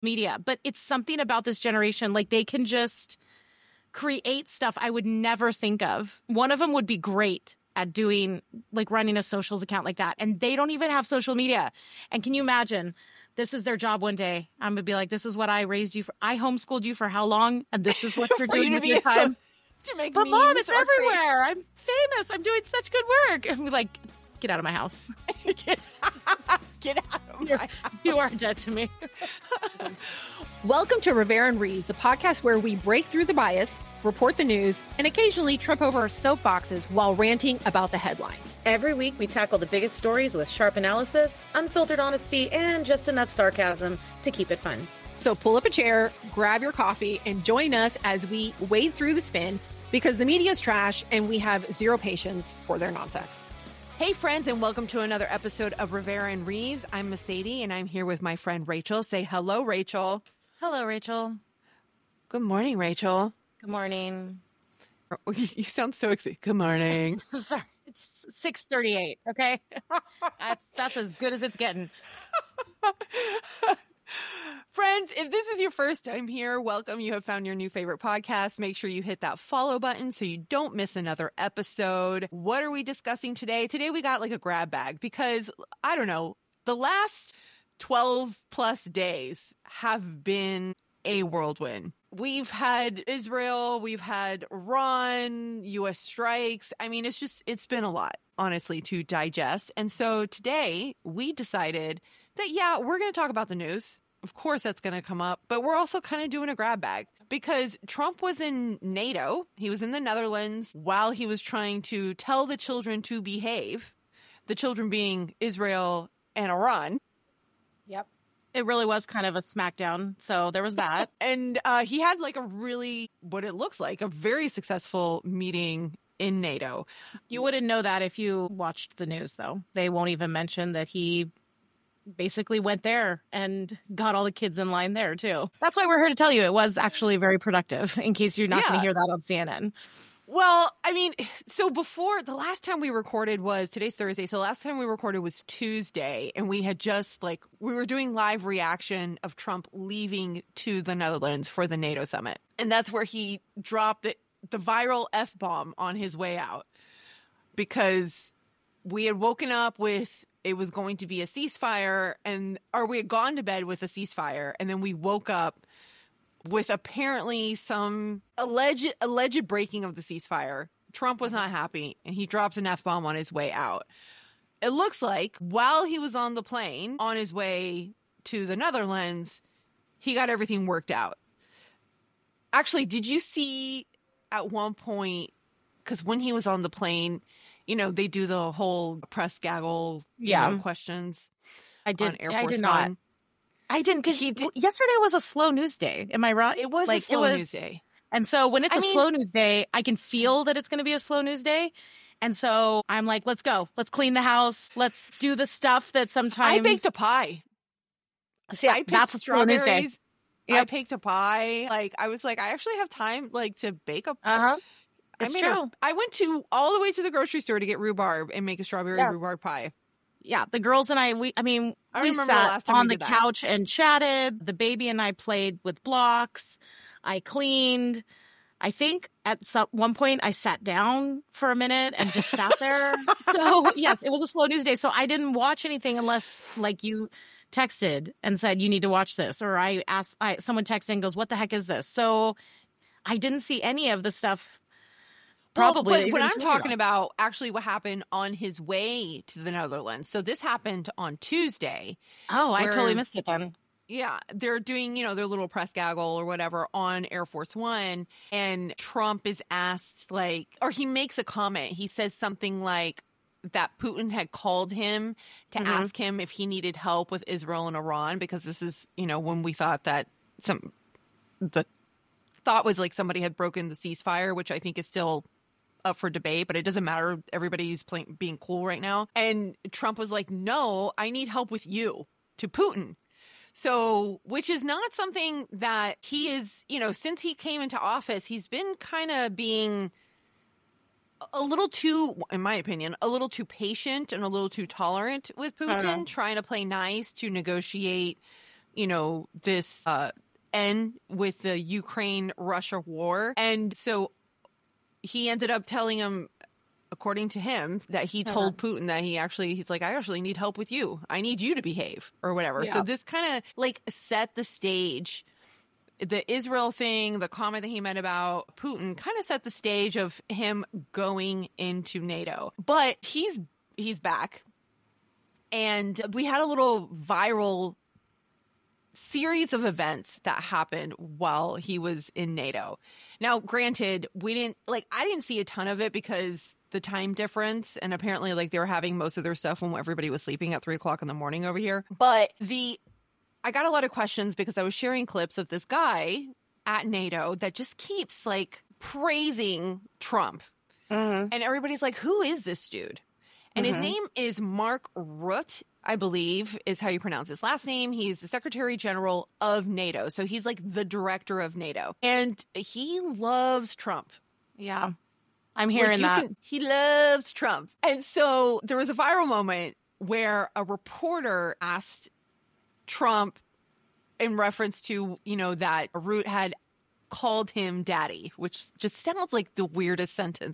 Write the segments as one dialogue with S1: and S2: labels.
S1: media, but it's something about this generation. Like, they can just create stuff I would never think of. One of them would be great at doing, like, running a socials account like that. And they don't even have social media. And can you imagine? This is their job one day. I'm going to be like, this is what I raised you for. I homeschooled you for how long? And this is what you're doing with your time. But Mom, it's everywhere. I'm famous. I'm doing such good work. And we're like, get out of my house.
S2: Get out of my house.
S1: You are dead to me.
S2: Welcome to Rivera and Reeves, the podcast where we break through the bias, report the news, and occasionally trip over our soapboxes while ranting about the headlines.
S3: Every week, we tackle the biggest stories with sharp analysis, unfiltered honesty, and just enough sarcasm to keep it fun.
S2: So pull up a chair, grab your coffee, and join us as we wade through the spin, because the media is trash and we have zero patience for their nonsense. Hey, friends, and welcome to another episode of Rivera and Reeves. I'm Mercedes, and I'm here with my friend Rachel. Say hello, Rachel.
S1: Hello, Rachel.
S2: Good morning, Rachel.
S1: Good morning.
S2: You sound so excited. Good morning.
S1: Sorry, it's 6:38. Okay, that's as good as it's getting.
S2: Friends, if this is your first time here, welcome. You have found your new favorite podcast. Make sure you hit that follow button so you don't miss another episode. What are we discussing today? Today we got like a grab bag because, I don't know, the last 12 plus days have been a whirlwind. We've had Israel, we've had Iran, U.S. strikes. I mean, it's been a lot, honestly, to digest. And so today we decided that, yeah, we're going to talk about the news. Of course, that's going to come up, but we're also kind of doing a grab bag because Trump was in NATO. He was in the Netherlands while he was trying to tell the children to behave, the children being Israel and Iran.
S1: Yep. It really was kind of a smackdown. So there was that.
S2: And he had like a really, what it looks like, a very successful meeting in NATO.
S1: You wouldn't know that if you watched the news, though. They won't even mention that he basically went there and got all the kids in line there, too. That's why we're here to tell you it was actually very productive, in case you're not going to hear that on CNN.
S2: Well, I mean, so before, the last time we recorded was, today's Thursday, so the last time we recorded was Tuesday, and we had just, like, we were doing live reaction of Trump leaving to the Netherlands for the NATO summit. And that's where he dropped the viral F-bomb on his way out, because we had woken up with it was going to be a ceasefire, or we had gone to bed with a ceasefire, and then we woke up with apparently some alleged breaking of the ceasefire. Trump was not happy, and he drops an F-bomb on his way out. It looks like while he was on the plane on his way to the Netherlands, he got everything worked out. Actually, did you see at one point, because when he was on the plane, you know, they do the whole press gaggle questions.
S1: I did.
S2: On Air Force
S1: I did not.
S2: One.
S1: I didn't, because yesterday was a slow news day. Am I right?
S2: It was a slow news day.
S1: And so when it's a slow news day, I can feel that it's going to be a slow news day. And so I'm like, let's go. Let's clean the house. Let's do the stuff that sometimes.
S2: I baked a pie.
S1: See, that's a slow news day.
S2: Yep. I baked a pie. Like, I was like, I actually have time, like, to bake a pie.
S1: Uh-huh. It's true.
S2: I went all the way to the grocery store to get rhubarb and make a strawberry rhubarb pie.
S1: Yeah, the girls and we sat on the couch and chatted. The baby and I played with blocks. I cleaned. I think at one point I sat down for a minute and just sat there. So, yes, it was a slow news day. So I didn't watch anything unless, like, you texted and said, you need to watch this. Or someone texted and goes, what the heck is this? So I didn't see any of the stuff. Probably.
S2: But what I'm talking about, actually what happened on his way to the Netherlands. So this happened on Tuesday.
S1: Oh, I totally missed it then.
S2: Yeah, they're doing, their little press gaggle or whatever on Air Force One. And Trump is asked, or he makes a comment. He says something like that Putin had called him to ask him if he needed help with Israel and Iran, because this is, when we thought that the thought was like somebody had broken the ceasefire, which I think is still up for debate, but it doesn't matter. Everybody's being cool right now. And Trump was like, no, I need help with you, to Putin. So, which is not something that he is, since he came into office, he's been kind of being a little too, in my opinion, a little too patient and a little too tolerant with Putin, trying to play nice to negotiate this end with the Ukraine-Russia war. And so he ended up telling him, according to him, that he told Putin that he's like, I actually need help with you. I need you to behave or whatever. Yeah. So this kind of like set the stage. The Israel thing, the comment that he made about Putin kind of set the stage of him going into NATO. But he's back. And we had a little viral series of events that happened while he was in NATO. Now, granted, I didn't see a ton of it because the time difference, and apparently they were having most of their stuff when everybody was sleeping at 3:00 in the morning over here. But I got a lot of questions because I was sharing clips of this guy at NATO that just keeps praising Trump. Mm-hmm. And everybody's like, who is this dude? And his name is Mark Rutte, I believe is how you pronounce his last name. He's the Secretary General of NATO. So he's the director of NATO. And he loves Trump.
S1: Yeah, I'm hearing that.
S2: He loves Trump. And so there was a viral moment where a reporter asked Trump in reference to, that Rutte had called him daddy, which just sounds like the weirdest sentence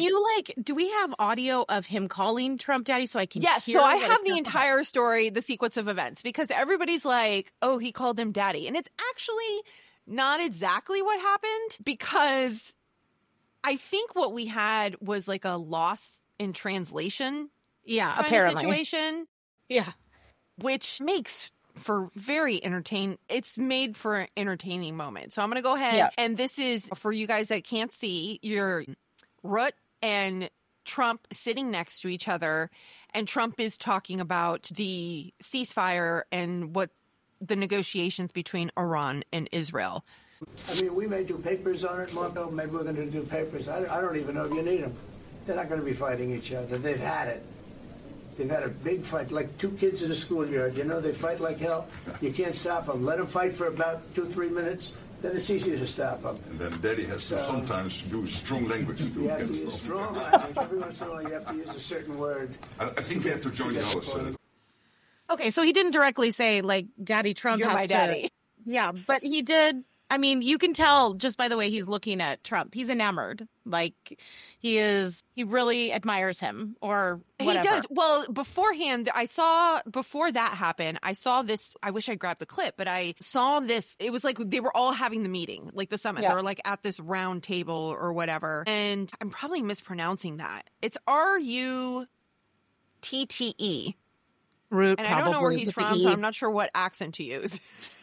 S1: do we have audio of him calling Trump daddy so I can hear?
S2: Yes, so I have the entire story, the sequence of events, because everybody's like, oh, he called him daddy. And it's actually not exactly what happened, because I think what we had was a loss in translation.
S1: Yeah, apparently.
S2: Situation.
S1: Yeah.
S2: Which makes for it's made for an entertaining moment. So I'm going to go ahead. And this is for you guys that can't see, your Rutte and Trump sitting next to each other. And Trump is talking about the ceasefire and what the negotiations between Iran and Israel.
S4: I mean, we may do papers on it, Marco. Maybe we're going to do papers. I don't even know if you need them. They're not going to be fighting each other. They've had it. They've had a big fight, like two kids in a schoolyard. They fight like hell. You can't stop them. Let them fight for about 2-3 minutes. Then it's easy to stop them.
S5: And then Daddy has to sometimes use strong language to do
S4: against them. You have to use strong language. Every once in a while, you have to use a certain word.
S5: I think we have to join the House.
S1: Okay, so he didn't directly say, Daddy Trump
S2: You're
S1: has
S2: my daddy.
S1: Yeah, but he did. I mean, you can tell just by the way he's looking at Trump. He's enamored. He really admires him or whatever.
S2: He does. Well, beforehand, before that happened, I saw this. I wish I grabbed the clip, but I saw this. It was they were all having the meeting, the summit. Yeah. They were at this round table or whatever. And I'm probably mispronouncing that. It's Rutte.
S1: Rutte,
S2: and I don't know where he's from, so I'm not sure what accent to use.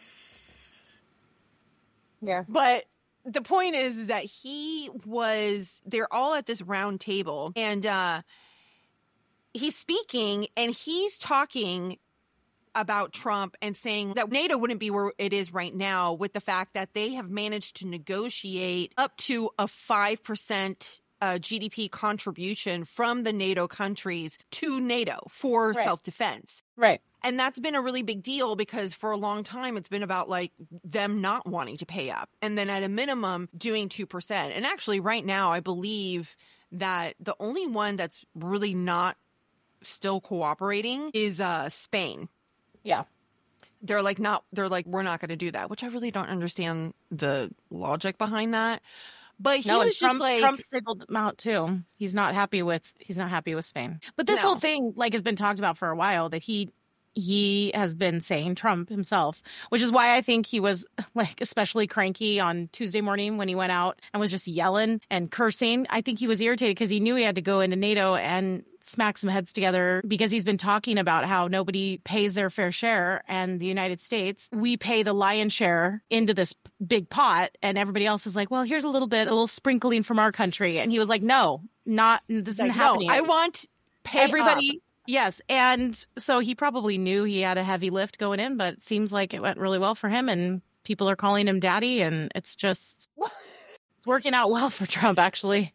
S1: Yeah.
S2: But the point is that they're all at this round table, and he's speaking and he's talking about Trump and saying that NATO wouldn't be where it is right now with the fact that they have managed to negotiate up to a 5% GDP contribution from the NATO countries to NATO for self-defense.
S1: Right.
S2: And that's been a really big deal because for a long time, it's been about them not wanting to pay up and then at a minimum doing 2%. And actually right now, I believe that the only one that's really not still cooperating is Spain.
S1: Yeah.
S2: They're we're not going to do that, which I really don't understand the logic behind that. But
S1: Trump signaled him out too. He's not happy with Spain. But this whole thing has been talked about for a while, that he has been saying, Trump himself, which is why I think he was especially cranky on Tuesday morning when he went out and was just yelling and cursing. I think he was irritated because he knew he had to go into NATO and smack some heads together, because he's been talking about how nobody pays their fair share, and the United States, we pay the lion's share into this big pot, and everybody else is like, well, here's a little sprinkling from our country. And he was like, no, this isn't happening.
S2: No, I want pay
S1: everybody
S2: up.
S1: Yes. And so he probably knew he had a heavy lift going in, but it seems like it went really well for him, and people are calling him daddy, and it's working out well for Trump, actually.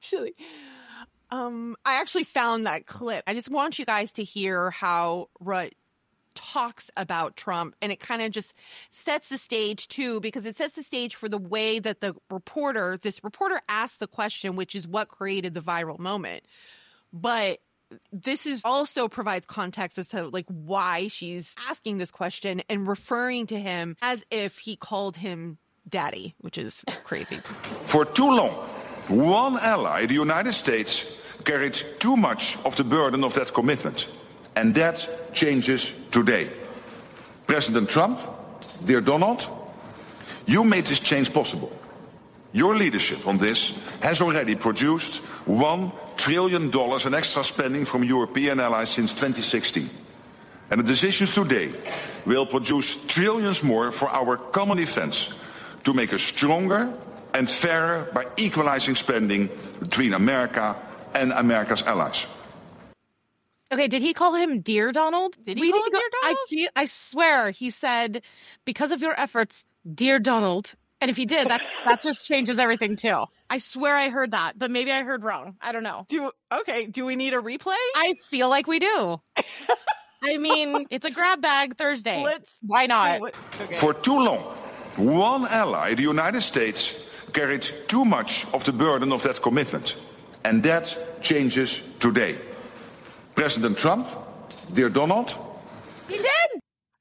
S2: I actually found that clip. I just want you guys to hear how Rutte talks about Trump, and it kind of just sets the stage too, because it sets the stage for the way that this reporter asked the question, which is what created the viral moment. But this is also provides context as to like why she's asking this question and referring to him as if he called him daddy, which is crazy.
S5: For too long, one ally, the United States, carried too much of the burden of that commitment. And that changes today. President Trump, dear Donald, you made this change possible. Your leadership on this has already produced $1 trillion in extra spending from European allies since 2016. And the decisions today will produce trillions more for our common defense to make us stronger and fairer by equalizing spending between America and America's allies.
S1: Okay, did he call him Dear Donald?
S2: Did he call him Dear Donald?
S1: I swear he said, because of your efforts, Dear Donald. And if he did, that just changes everything too. I swear I heard that, but maybe I heard wrong. I don't know.
S2: Do we need a replay?
S1: I feel like we do. I mean, it's a grab bag Thursday. Why not?
S2: Okay.
S5: For too long, one ally, the United States, carried too much of the burden of that commitment. And that changes today. President Trump, dear Donald.
S1: He did!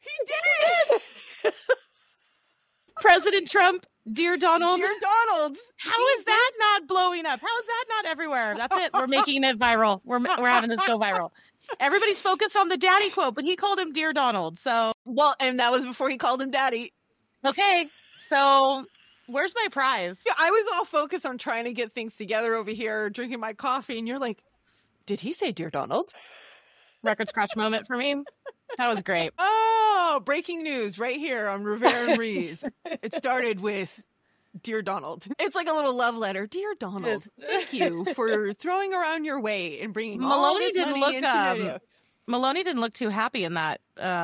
S1: President Trump, dear Donald.
S2: Dear Donald.
S1: How is that not blowing up? How is that not everywhere? That's it. We're making it viral. We're having this go viral. Everybody's focused on the daddy quote, but he called him Dear Donald. So,
S2: well, and that was before he called him daddy.
S1: Okay, so where's my prize?
S2: Yeah, I was all focused on trying to get things together over here, drinking my coffee, and you're like, did he say Dear Donald?
S1: Record scratch moment for me. That was great.
S2: Oh, breaking news right here on Rivera and Reeves. It started with Dear Donald. It's like a little love letter. Dear Donald, thank you for throwing around your weight and bringing all this money into video.
S1: Maloney didn't look too happy in that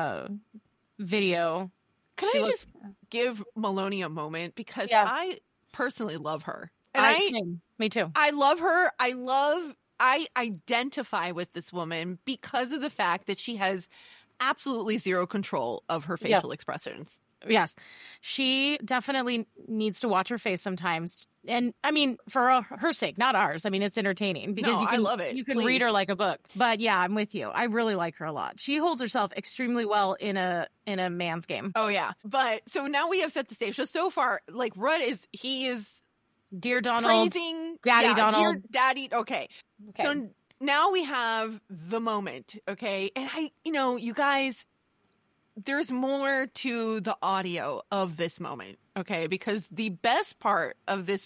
S1: video.
S2: Can I just give Maloney a moment? Because I personally love her. And
S1: me too.
S2: I love her. I identify with this woman because of the fact that she has absolutely zero control of her facial expressions.
S1: Yes. She definitely needs to watch her face sometimes. And I mean, for her sake, not ours. I mean, it's entertaining because
S2: I love it.
S1: You can read her like a book. But yeah, I'm with you. I really like her a lot. She holds herself extremely well in a man's game.
S2: Oh yeah. But so now we have set the stage. So far, like Rudd is
S1: Dear Donald,
S2: praising
S1: Daddy Donald.
S2: Dear Daddy. Okay. So now we have the moment. Okay. And you guys, there's more to the audio of this moment. Okay. Because the best part of this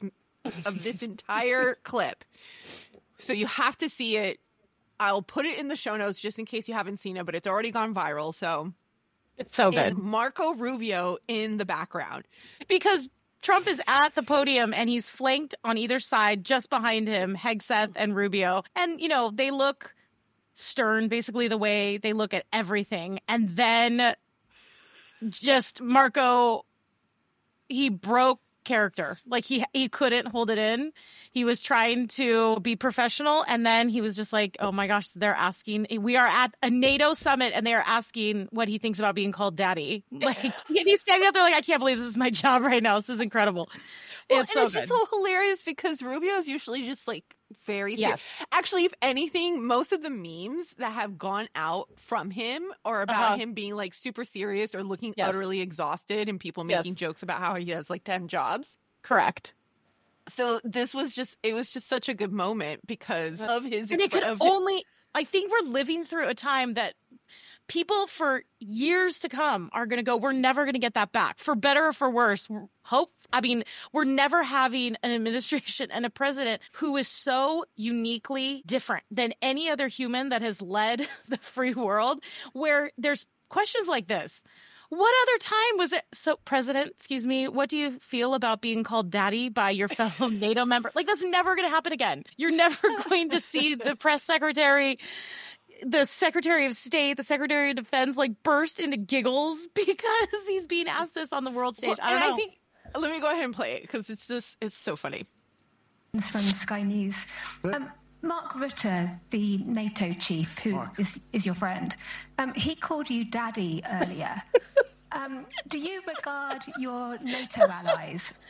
S2: entire clip, so you have to see it. I'll put it in the show notes just in case you haven't seen it, but it's already gone viral. So
S1: it's so good.
S2: Is Marco Rubio in the background.
S1: Because Trump is at the podium and he's flanked on either side, just behind him, Hegseth and Rubio. And, they look stern, basically the way they look at everything. And then just Marco, he broke character. Like he couldn't hold it in. He was trying to be professional. And then he was just like, oh my gosh, they're asking, we are at a NATO summit and they're asking what he thinks about being called daddy. Like he's standing up there like, I can't believe this is my job right now. This is incredible.
S2: It's just so hilarious because Rubio is usually just like very serious. Actually, if anything, most of the memes that have gone out from him are about him being like super serious or looking utterly exhausted and people making jokes about how he has like 10 jobs.
S1: Correct.
S2: So it was just such a good moment because of his.
S1: And I think we're living through a time that people for years to come are going to go, we're never going to get that back, for better or for worse. We're never having an administration and a president who is so uniquely different than any other human that has led the free world, where there's questions like this. What other time was it? So, President, excuse me, what do you feel about being called daddy by your fellow NATO member? Like, that's never going to happen again. You're never going to see the press secretary, the Secretary of State, the Secretary of Defense, like burst into giggles because he's being asked this on the world stage. I don't know.
S2: Let me go ahead and play it because it's so funny.
S6: It's from Sky News. Mark Rutte, the NATO chief, who is your friend, he called you daddy earlier. Do you regard your NATO allies as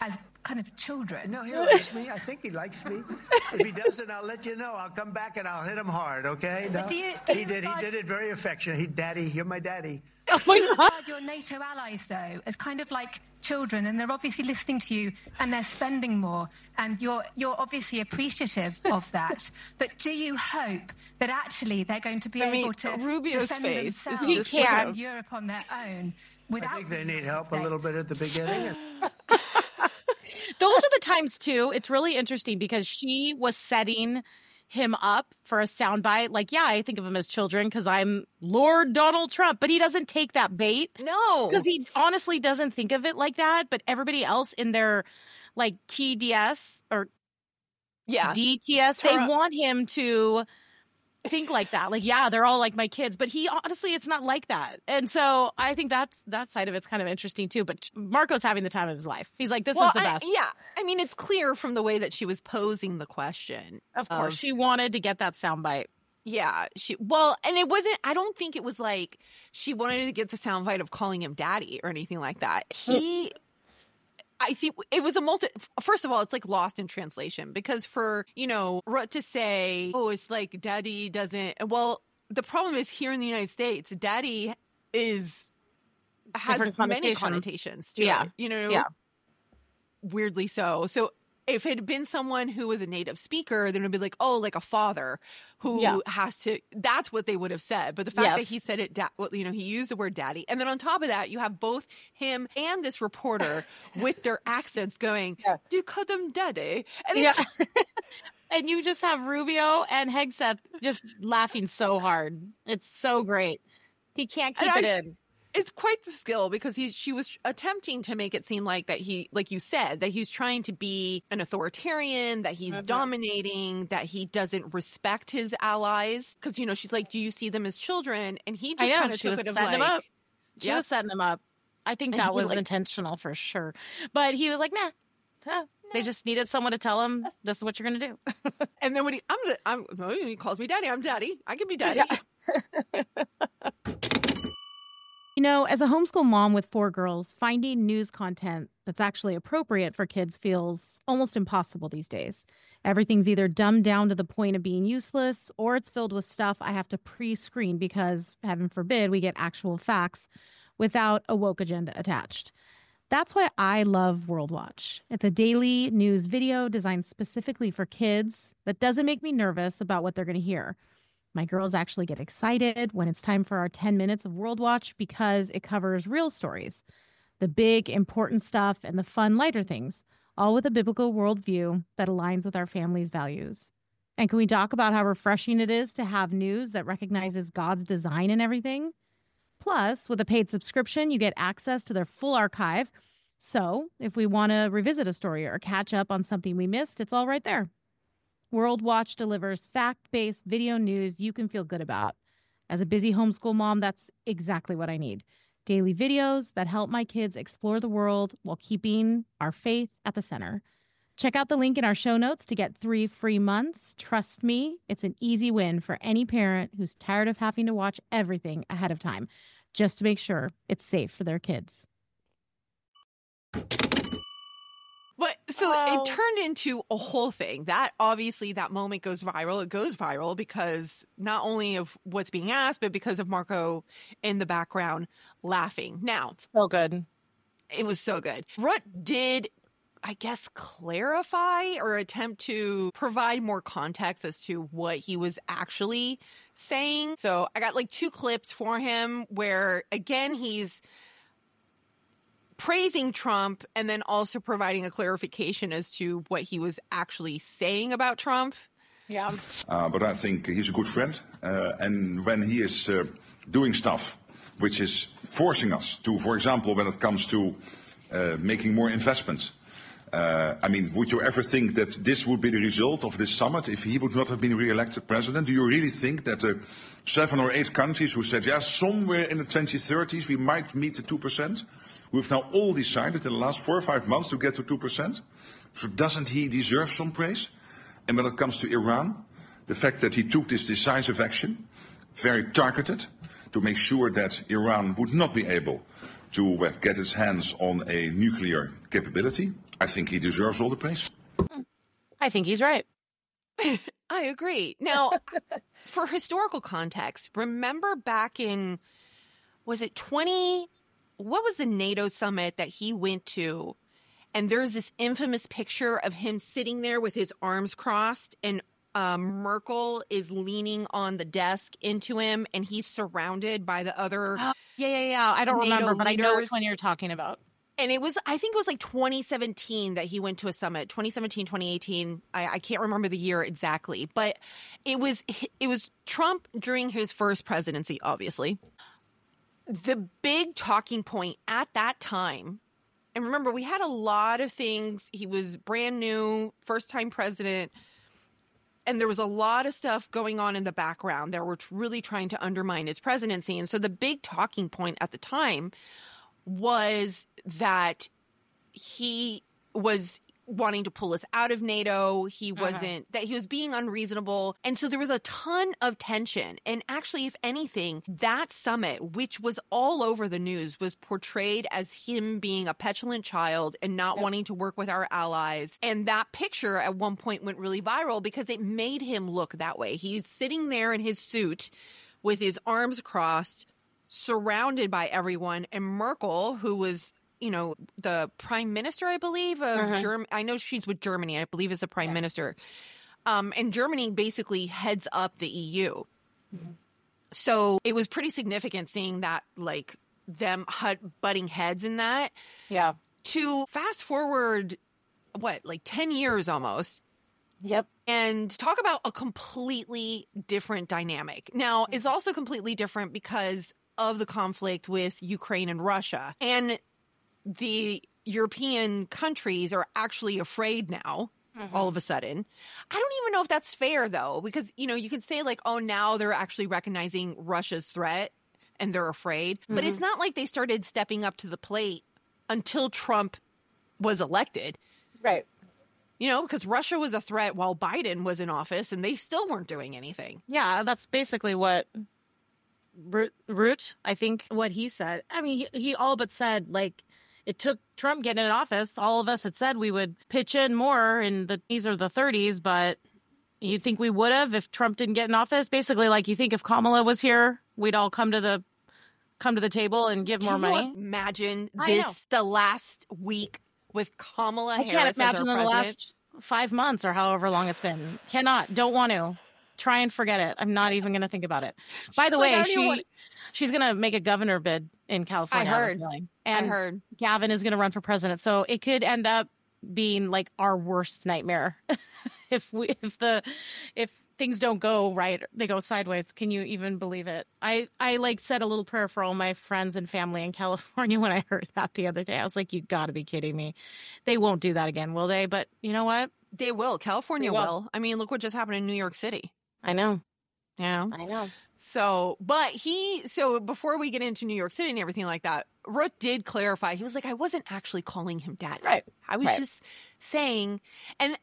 S6: kind of children.
S4: No, he likes me. I think he likes me. If he doesn't, I'll let you know. I'll come back and I'll hit him hard, okay? No? He did it very affectionate. Daddy, you're my daddy.
S6: Oh my God. Your NATO allies, though, as kind of like children, and they're obviously listening to you, and they're spending more, and you're obviously appreciative of that. But do you hope that actually they're going to be able to
S2: Rubio's
S6: defend
S2: face.
S6: themselves in Europe on their own?
S4: I think they need help a little bit at the beginning.
S1: Those are the times, too. It's really interesting because she was setting him up for a soundbite. Like, yeah, I think of him as children because I'm Lord Donald Trump, but he doesn't take that bait.
S2: No.
S1: Because he honestly doesn't think of it like that. But everybody else in their like TDS or DTS, they want him to think like that. Like, yeah, they're all like my kids, but he honestly, it's not like that. And so I think that side of it's kind of interesting too. But Marco's having the time of his life. He's like, this is the best.
S2: I mean, it's clear from the way that she was posing the question.
S1: Of course, she wanted to get that soundbite.
S2: Yeah, and it wasn't, I don't think it was like she wanted to get the soundbite of calling him daddy or anything like that. I think it was first of all, it's like lost in translation because for, Rutte to say, oh, it's like daddy doesn't, well, the problem is here in the United States, daddy has many connotations to it, weirdly so. So if it had been someone who was a native speaker, then it would be like, oh, like a father who has to, that's what they would have said. But the fact that he said it, he used the word daddy. And then on top of that, you have both him and this reporter with their accents going, do you call them daddy? And
S1: and you just have Rubio and Hegseth just laughing so hard. It's so great. He can't keep it in.
S2: It's quite the skill because she was attempting to make it seem like that he, like you said, that he's trying to be an authoritarian, that he's dominating, that he doesn't respect his allies. Because, she's like, do you see them as children? And he just kind of took it of like...
S1: She was setting him up. I think that was intentional for sure. But he was like, nah. They just needed someone to tell him, this is what you're going to do.
S2: And then when he calls me daddy, I'm daddy. I can be daddy.
S1: Yeah. As a homeschool mom with 4 girls, finding news content that's actually appropriate for kids feels almost impossible these days. Everything's either dumbed down to the point of being useless, or it's filled with stuff I have to pre-screen because, heaven forbid, we get actual facts without a woke agenda attached. That's why I love World Watch. It's a daily news video designed specifically for kids that doesn't make me nervous about what they're going to hear. My girls actually get excited when it's time for our 10 minutes of World Watch because it covers real stories, the big, important stuff and the fun, lighter things, all with a biblical worldview that aligns with our family's values. And can we talk about how refreshing it is to have news that recognizes God's design in everything? Plus, with a paid subscription, you get access to their full archive. So if we want to revisit a story or catch up on something we missed, it's all right there. World Watch delivers fact-based video news you can feel good about. As a busy homeschool mom, that's exactly what I need. Daily videos that help my kids explore the world while keeping our faith at the center. Check out the link in our show notes to get 3 free months. Trust me, it's an easy win for any parent who's tired of having to watch everything ahead of time, just to make sure it's safe for their kids.
S2: But so it turned into a whole thing. That obviously that moment goes viral. It goes viral because not only of what's being asked, but because of Marco in the background laughing. Now,
S1: so good.
S2: It was so good. Rutte did, I guess, clarify or attempt to provide more context as to what he was actually saying. So I got like 2 clips for him where, again, he's praising Trump and then also providing a clarification as to what he was actually saying about Trump.
S1: Yeah.
S5: But I think he's a good friend. And when he is doing stuff which is forcing us to, for example, when it comes to making more investments. Would you ever think that this would be the result of this summit if he would not have been re-elected president? Do you really think that 7 or 8 countries who said, somewhere in the 2030s we might meet the 2%? We've now all decided in the last 4 or 5 months to get to 2%. So doesn't he deserve some praise? And when it comes to Iran, the fact that he took this decisive action, very targeted, to make sure that Iran would not be able to get its hands on a nuclear capability. I think he deserves all the praise.
S1: I think he's right.
S2: I agree. Now, for historical context, remember back in, was it what was the NATO summit that he went to? And there's this infamous picture of him sitting there with his arms crossed, and Merkel is leaning on the desk into him, and he's surrounded by the other.
S1: Yeah. I don't
S2: NATO
S1: remember, but
S2: leaders.
S1: I know which one you're talking about.
S2: And I think it was like 2017 that he went to a summit, 2017, 2018. I can't remember the year exactly, but it was Trump during his first presidency, obviously. The big talking point at that time, and remember, we had a lot of things. He was brand new, first-time president, and there was a lot of stuff going on in the background that were really trying to undermine his presidency. And so the big talking point at the time was that he was wanting to pull us out of NATO. He wasn't, that he was being unreasonable. And so there was a ton of tension. And actually, if anything, that summit, which was all over the news, was portrayed as him being a petulant child and not wanting to work with our allies. And that picture at one point went really viral because it made him look that way. He's sitting there in his suit with his arms crossed, surrounded by everyone. And Merkel, who was, the prime minister, I believe, of Germany. I know she's with Germany, I believe, is the prime minister. And Germany basically heads up the EU. Mm-hmm. So it was pretty significant seeing that, like, them butting heads in that.
S1: Yeah.
S2: To fast forward, 10 years almost.
S1: Yep.
S2: And talk about a completely different dynamic. Now, it's also completely different because of the conflict with Ukraine and Russia. And the European countries are actually afraid now, all of a sudden. I don't even know if that's fair, though, because, you can say, like, oh, now they're actually recognizing Russia's threat and they're afraid. But it's not like they started stepping up to the plate until Trump was elected.
S1: Right.
S2: Because Russia was a threat while Biden was in office and they still weren't doing anything.
S1: Yeah, that's basically what Root, I think, what he said. I mean, he all but said, like, it took Trump getting in office. All of us had said we would pitch in more in the 20s or the 30s, but you think we would have if Trump didn't get in office? Basically, like, you think if Kamala was here, we'd all come to the table and give more money?
S2: Imagine the last week with Kamala Harris.
S1: I can't imagine
S2: as our
S1: the
S2: president.
S1: last 5 months or however long it's been. Don't want to. Try and forget it. I'm not even going to think about it. By the way, she's going to make a governor bid in California. I heard. Gavin is going to run for president. So it could end up being like our worst nightmare if things don't go right, they go sideways. Can you even believe it? I said a little prayer for all my friends and family in California when I heard that the other day. I was like, you got to be kidding me. They won't do that again, will they? But you know what?
S2: They will. California will. I mean, look what just happened in New York City.
S1: I know.
S2: I know. So before we get into New York City and everything like that, Root did clarify. He was like, I wasn't actually calling him daddy.
S1: Right.
S2: I was just saying, and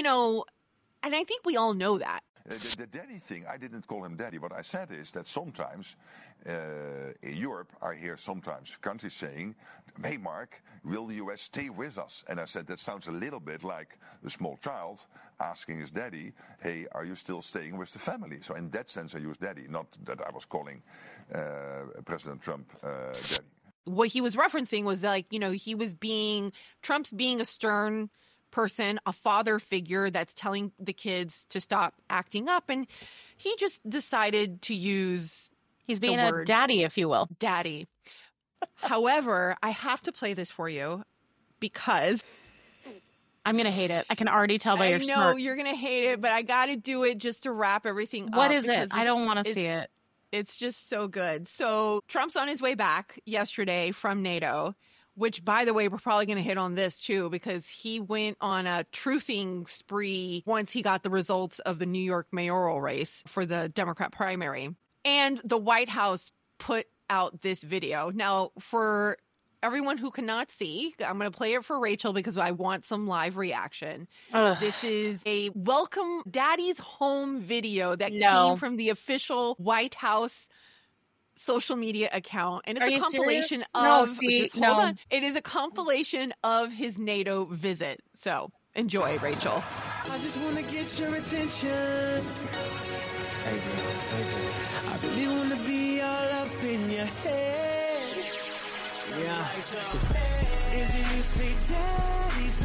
S2: I think we all know that.
S5: The daddy thing, I didn't call him daddy. What I said is that sometimes in Europe, I hear sometimes countries saying, hey, Mark, will the U.S. stay with us? And I said, that sounds a little bit like a small child asking his daddy, hey, are you still staying with the family? So in that sense, I use daddy, not that I was calling President Trump daddy.
S2: What he was referencing was like, Trump's being a stern person, a father figure that's telling the kids to stop acting up. And he just decided to use
S1: He's being a daddy, if you will.
S2: Daddy. However, I have to play this for you because
S1: I'm going to hate it. I can already tell by your smirk.
S2: I know you're going to hate it, but I got to do it just to wrap everything up.
S1: What is it? I don't want to see it.
S2: It's just so good. So Trump's on his way back yesterday from NATO, which, by the way, we're probably going to hit on this, too, because he went on a truthing spree once he got the results of the New York mayoral race for the Democrat primary. And the White House put out this video. Now, for everyone who cannot see, I'm going to play it for Rachel because I want some live reaction. This is a Welcome Daddy's Home video that came from the official White House social media account, and it's
S1: Are
S2: a
S1: you
S2: compilation
S1: serious?
S2: of hold on. It is a compilation of his NATO visit. So enjoy, Rachel.
S7: I just want to get your attention. Hey girl. I really want to be all up in your head. Yeah. Is it you say daddy's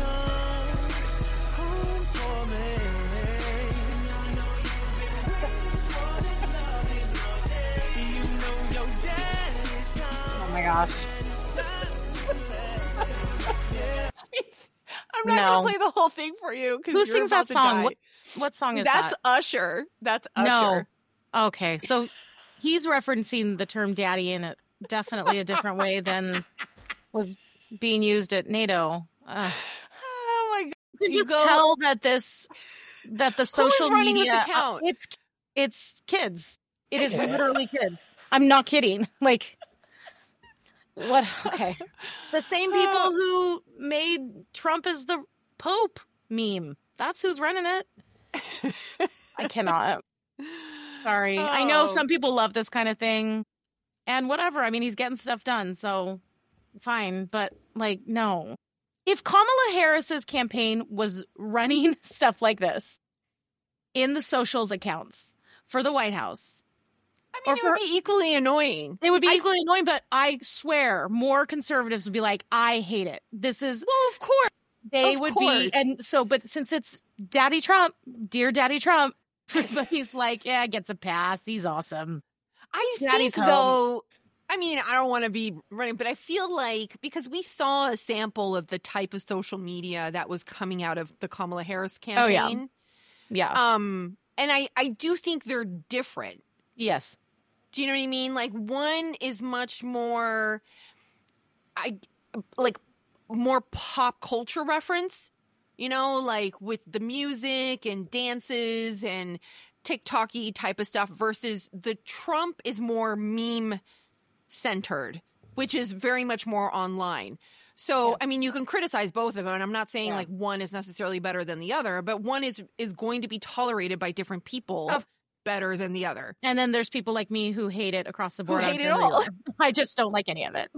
S7: home for me? I know you've been waiting for this loving. You know your daddy's home.
S1: Oh my gosh.
S2: I'm not going to play the whole thing for you.
S1: Who sings that song? What song is that?
S2: That's Usher. That's Usher.
S1: No. Okay. So he's referencing the term daddy in definitely a different way than was being used at NATO.
S2: Oh my God.
S1: You can just tell that the social media,
S2: this account?
S1: It's kids. It is literally kids. I'm not kidding. Like, what? Okay. The same people who made Trump as the Pope meme. That's who's running it. I cannot. Sorry. I know some people love this kind of thing. And whatever. I mean, he's getting stuff done. So fine. But like, no. If Kamala Harris's campaign was running stuff like this in the socials accounts for the White House,
S2: I mean, it would be equally annoying.
S1: It would be equally annoying, but I swear more conservatives would be like, I hate it. This is...
S2: Well, of course.
S1: They would be... And so, but since it's Daddy Trump, dear Daddy Trump, everybody's like, yeah, gets a pass. He's awesome.
S2: I think, though... I mean, I don't want to be running, but I feel like because we saw a sample of the type of social media that was coming out of the Kamala Harris campaign.
S1: Oh, yeah.
S2: And I do think they're different.
S1: Yes.
S2: Do you know what I mean? Like, one is much more, more pop culture reference, you know, like with the music and dances and TikTok-y type of stuff versus the Trump is more meme centered, which is very much more online. So, I mean, you can criticize both of them, and I'm not saying like one is necessarily better than the other, but one is going to be tolerated by different people better than the other.
S1: And then there's people like me who hate it across the board.
S2: Who hate it all.
S1: I just don't like any of it.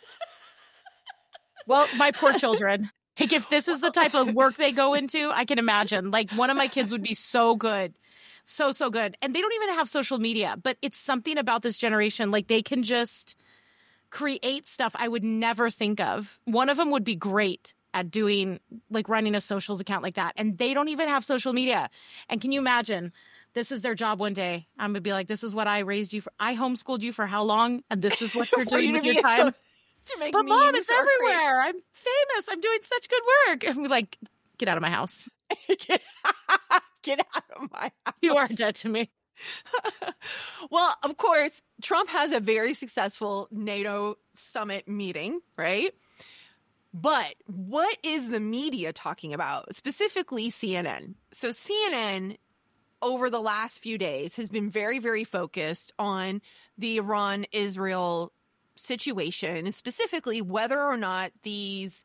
S1: Well, my poor children. Like, if this is the type of work they go into, I can imagine. Like, one of my kids would be so good. So good. And they don't even have social media, but it's something about this generation. Like, they can just create stuff I would never think of. One of them would be great at doing, like, running a socials account like that. And they don't even have social media. And can you imagine? This is their job one day. I'm going to be like, this is what I raised you for. I homeschooled you for how long? And this is what you're doing with your time. But Mom, it's everywhere. I'm famous. I'm doing such good work. And we're like, get out of my house.
S2: Get out of my house.
S1: You are dead to me.
S2: Well, of course, Trump has a very successful NATO summit meeting, right? But what is the media talking about? Specifically CNN. So CNN, over the last few days, has been very, very focused on the Iran-Israel situation, and specifically whether or not these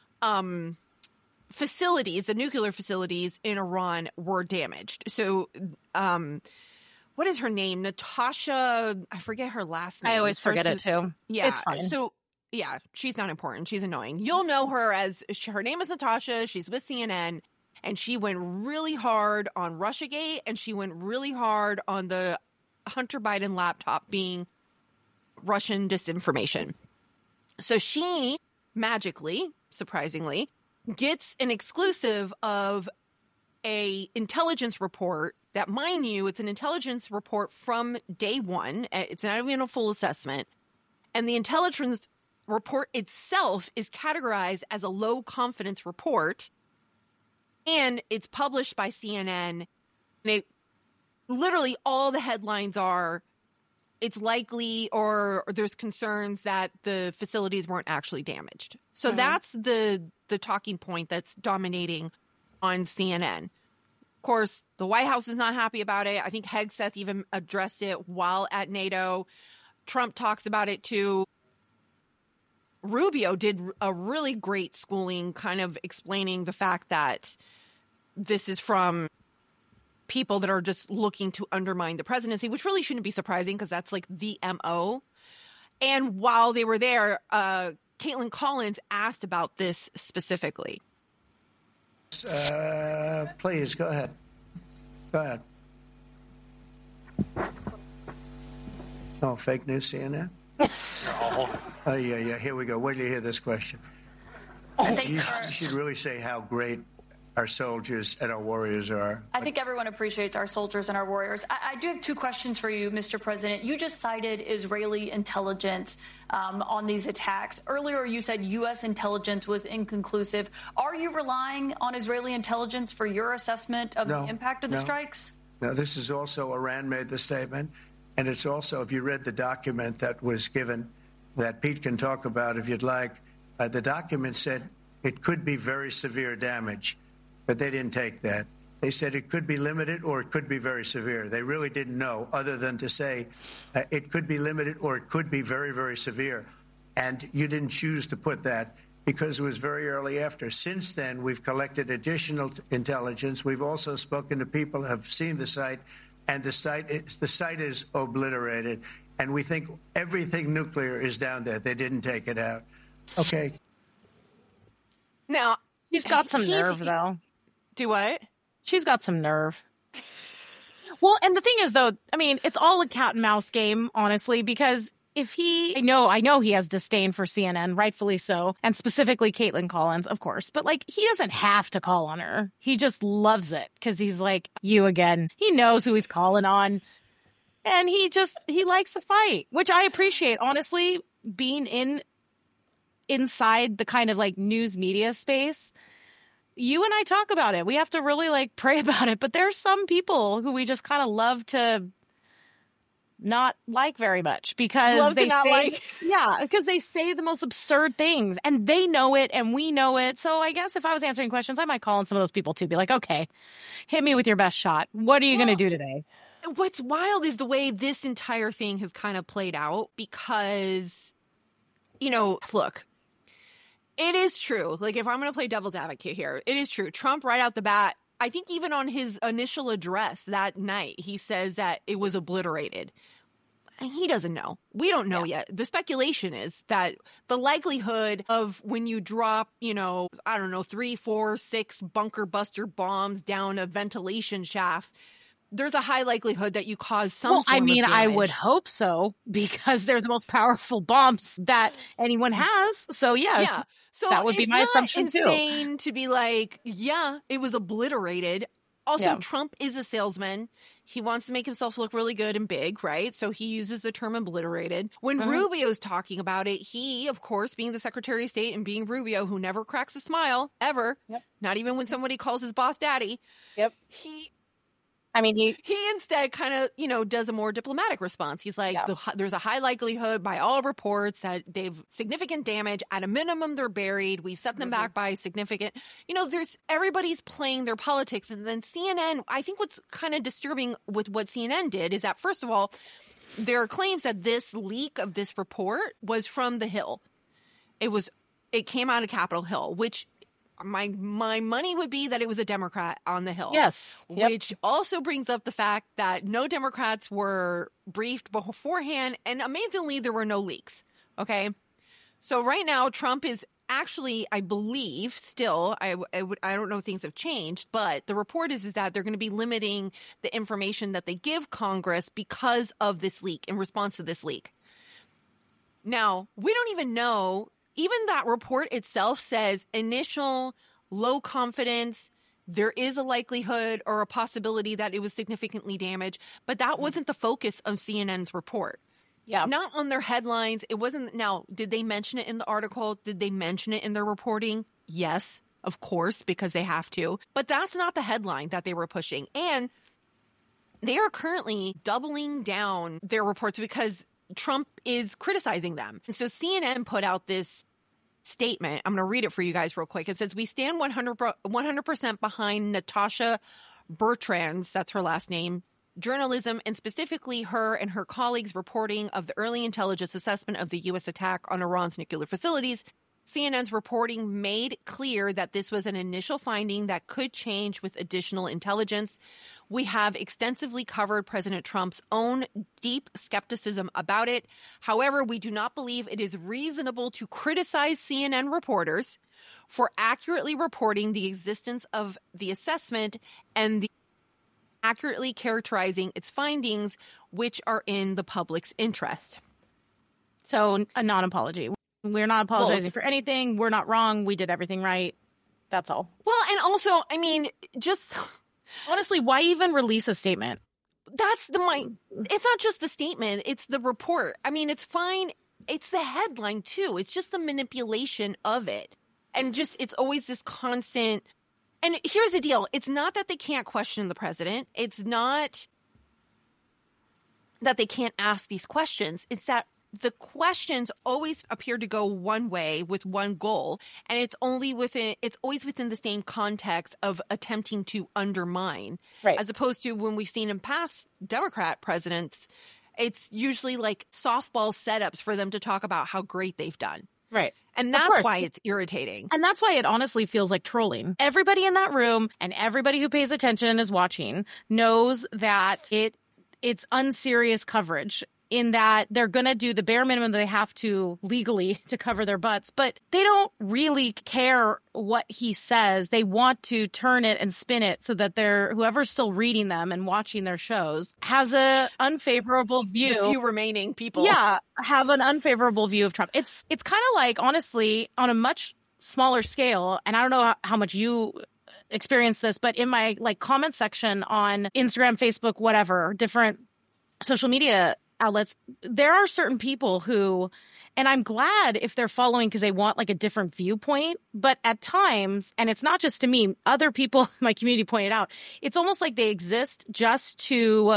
S2: facilities, the nuclear facilities in Iran, were damaged. So, what is her name? Natasha, I forget her last name.
S1: I always forget it too.
S2: Yeah.
S1: It's fine.
S2: So, yeah, she's not important. She's annoying. You'll know her as, her name is Natasha. She's with CNN. And she went really hard on Russiagate, and she went really hard on the Hunter Biden laptop being Russian disinformation. So she magically, surprisingly, gets an exclusive of a intelligence report that, mind you, it's an intelligence report from day one. It's not even a full assessment. And the intelligence report itself is categorized as a low confidence report. And it's published by CNN. And literally all the headlines are, it's likely or there's concerns that the facilities weren't actually damaged. So that's the talking point that's dominating on CNN. Of course, the White House is not happy about it. I think Hegseth even addressed it while at NATO. Trump talks about it too. Rubio did a really great schooling kind of explaining the fact that this is from people that are just looking to undermine the presidency, which really shouldn't be surprising because that's like the MO. And while they were there, Caitlin Collins asked about this specifically.
S4: Please, go ahead. Go ahead. Oh, fake news, CNN? Oh, yeah. Here we go. Wait till you hear this question. You should really say how great our soldiers and our warriors are.
S8: I think everyone appreciates our soldiers and our warriors. I do have two questions for you, Mr. President. You just cited Israeli intelligence on these attacks. Earlier, you said U.S. intelligence was inconclusive. Are you relying on Israeli intelligence for your assessment of the impact of the strikes?
S4: No, this is also Iran made the statement. And it's also, if you read the document that was given, that Pete can talk about if you'd like, the document said it could be very severe damage, but they didn't take that. They said it could be limited or it could be very severe. They really didn't know, other than to say it could be limited or it could be very, very severe. And you didn't choose to put that because it was very early after. Since then, we've collected additional intelligence. We've also spoken to people who have seen the site. And the site is obliterated, and we think everything nuclear is down there. They didn't take it out. Okay.
S2: Now,
S1: she's got some nerve, though.
S2: Do what?
S1: She's got some nerve. Well, and the thing is, though, I mean, it's all a cat and mouse game, honestly, because if I know he has disdain for CNN, rightfully so, and specifically Caitlin Collins, of course, but like he doesn't have to call on her. He just loves it because he's like, you again. He knows who he's calling on, and he likes the fight, which I appreciate. Honestly, being inside the kind of like news media space, you and I talk about it. We have to really like pray about it, but there's some people who we just kind of love to not like very much because because they say the most absurd things and they know it and we know it. So I guess if I was answering questions, I might call on some of those people too. Be like, okay, hit me with your best shot. What are you going to do today?
S2: What's wild is the way this entire thing has kind of played out because, look, it is true. Like, if I'm going to play devil's advocate here, it is true. Trump right out the bat, I think even on his initial address that night, he says that it was obliterated. And he doesn't know. We don't know yet. The speculation is that the likelihood of when you drop, 3, 4, 6 bunker buster bombs down a ventilation shaft, there's a high likelihood that you cause some form of damage.
S1: I would hope so because they're the most powerful bombs that anyone has. So, yes. Yeah. So that would be my assumption too.
S2: It's not insane to be like, it was obliterated. Also, Trump is a salesman. He wants to make himself look really good and big, right? So he uses the term obliterated. When Rubio's talking about it, he, of course, being the Secretary of State and being Rubio, who never cracks a smile, ever, not even when somebody calls his boss daddy, he instead kind of, does a more diplomatic response. He's like, there's a high likelihood by all reports that they've significant damage. At a minimum, they're buried. We set them back by significant, everybody's playing their politics. And then CNN, I think what's kind of disturbing with what CNN did is that, first of all, there are claims that this leak of this report was from the Hill. It came out of Capitol Hill, which my money would be that it was a Democrat on the Hill.
S1: Yes.
S2: Which also brings up the fact that no Democrats were briefed beforehand, and amazingly, there were no leaks. Okay? So right now, Trump is actually, I believe, still, I don't know if things have changed, but the report is that they're going to be limiting the information that they give Congress because of this leak, in response to this leak. Now, we don't even know. Even that report itself says initial low confidence, there is a likelihood or a possibility that it was significantly damaged, but that wasn't the focus of CNN's report.
S1: Yeah.
S2: Not on their headlines. It wasn't. Now, did they mention it in the article? Did they mention it in their reporting? Yes, of course, because they have to. But that's not the headline that they were pushing. And they are currently doubling down their reports because Trump is criticizing them. And so CNN put out this statement. I'm going to read it for you guys real quick. It says, we stand 100% behind Natasha Bertrand's, that's her last name, journalism, and specifically her and her colleagues' reporting of the early intelligence assessment of the U.S. attack on Iran's nuclear facilities. CNN's reporting made clear that this was an initial finding that could change with additional intelligence. We have extensively covered President Trump's own deep skepticism about it. However, we do not believe it is reasonable to criticize CNN reporters for accurately reporting the existence of the assessment and accurately characterizing its findings, which are in the public's interest.
S1: So a non-apology. We're not apologizing for anything. We're not wrong. We did everything right. That's all.
S2: Well, and also, I mean, just
S1: honestly, why even release a statement?
S2: It's not just the statement. It's the report. I mean, it's fine. It's the headline too. It's just the manipulation of it. And just, it's always this constant. And here's the deal. It's not that they can't question the president. It's not that they can't ask these questions. It's that the questions always appear to go one way with one goal, and it's always within the same context of attempting to undermine,
S1: right?
S2: As opposed to when we've seen in past Democrat presidents, it's usually like softball setups for them to talk about how great they've done.
S1: Right.
S2: And that's why it's irritating.
S1: And that's why it honestly feels like trolling. Everybody in that room and everybody who pays attention and is watching knows that it's unserious coverage, in that they're going to do the bare minimum they have to legally to cover their butts. But they don't really care what he says. They want to turn it and spin it so that whoever's still reading them and watching their shows has a unfavorable view.
S2: The few remaining people.
S1: Yeah, have an unfavorable view of Trump. It's kind of like, honestly, on a much smaller scale, and I don't know how much you experience this, but in my comment section on Instagram, Facebook, whatever, different social media outlets, there are certain people who, and I'm glad if they're following because they want a different viewpoint, but at times, and it's not just to me, other people in my community pointed out, it's almost like they exist just to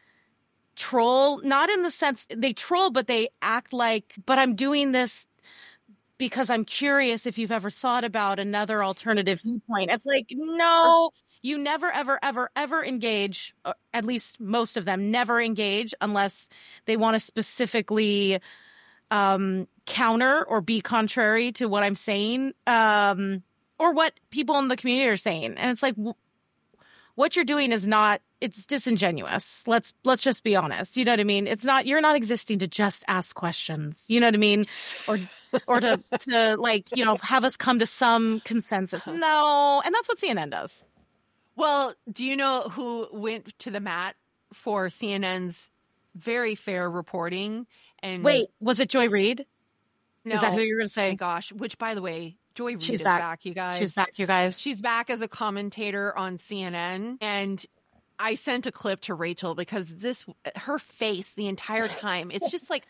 S1: troll, not in the sense they troll, but they act like, but I'm doing this because I'm curious if you've ever thought about another alternative viewpoint. It's like, no. You never, ever, ever, ever engage, or at least most of them never engage unless they want to specifically counter or be contrary to what I'm saying or what people in the community are saying. And it's like, what you're doing is it's disingenuous. Let's just be honest. You know what I mean? You're not existing to just ask questions. You know what I mean? Or to have us come to some consensus. No. And that's what CNN does.
S2: Well, do you know who went to the mat for CNN's very fair reporting? And
S1: wait, was it Joy Reid?
S2: No.
S1: Is that who you were going to say?
S2: Oh my gosh, which, by the way, Joy Reid is back, you guys.
S1: She's back, you guys.
S2: She's back as a commentator on CNN. And I sent a clip to Rachel because her face the entire time, it's just like,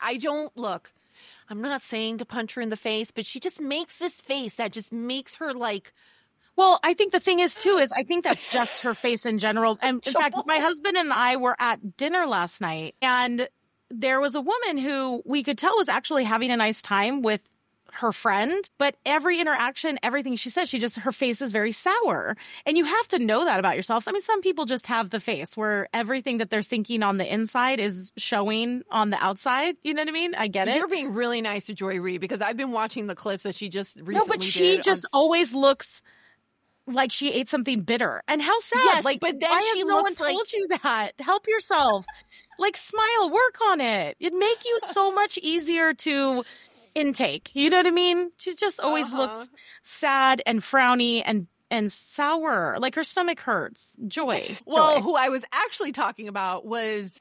S2: I'm not saying to punch her in the face, but she just makes this face that just makes her like...
S1: Well, I think the thing is, too, I think that's just her face in general. And in fact, my husband and I were at dinner last night, and there was a woman who we could tell was actually having a nice time with her friend. But every interaction, everything she says, her face is very sour. And you have to know that about yourself. I mean, some people just have the face where everything that they're thinking on the inside is showing on the outside. You know what I mean? I get it.
S2: You're being really nice to Joy Reid because I've been watching the clips that she just recently did.
S1: No, but she just always looks like she ate something bitter. And how sad.
S2: Yes, but then
S1: why has no one told you that? Help yourself. Smile, work on it. It'd make you so much easier to intake. You know what I mean? She just always looks sad and frowny and sour. Like her stomach hurts. Joy.
S2: Well, who I was actually talking about was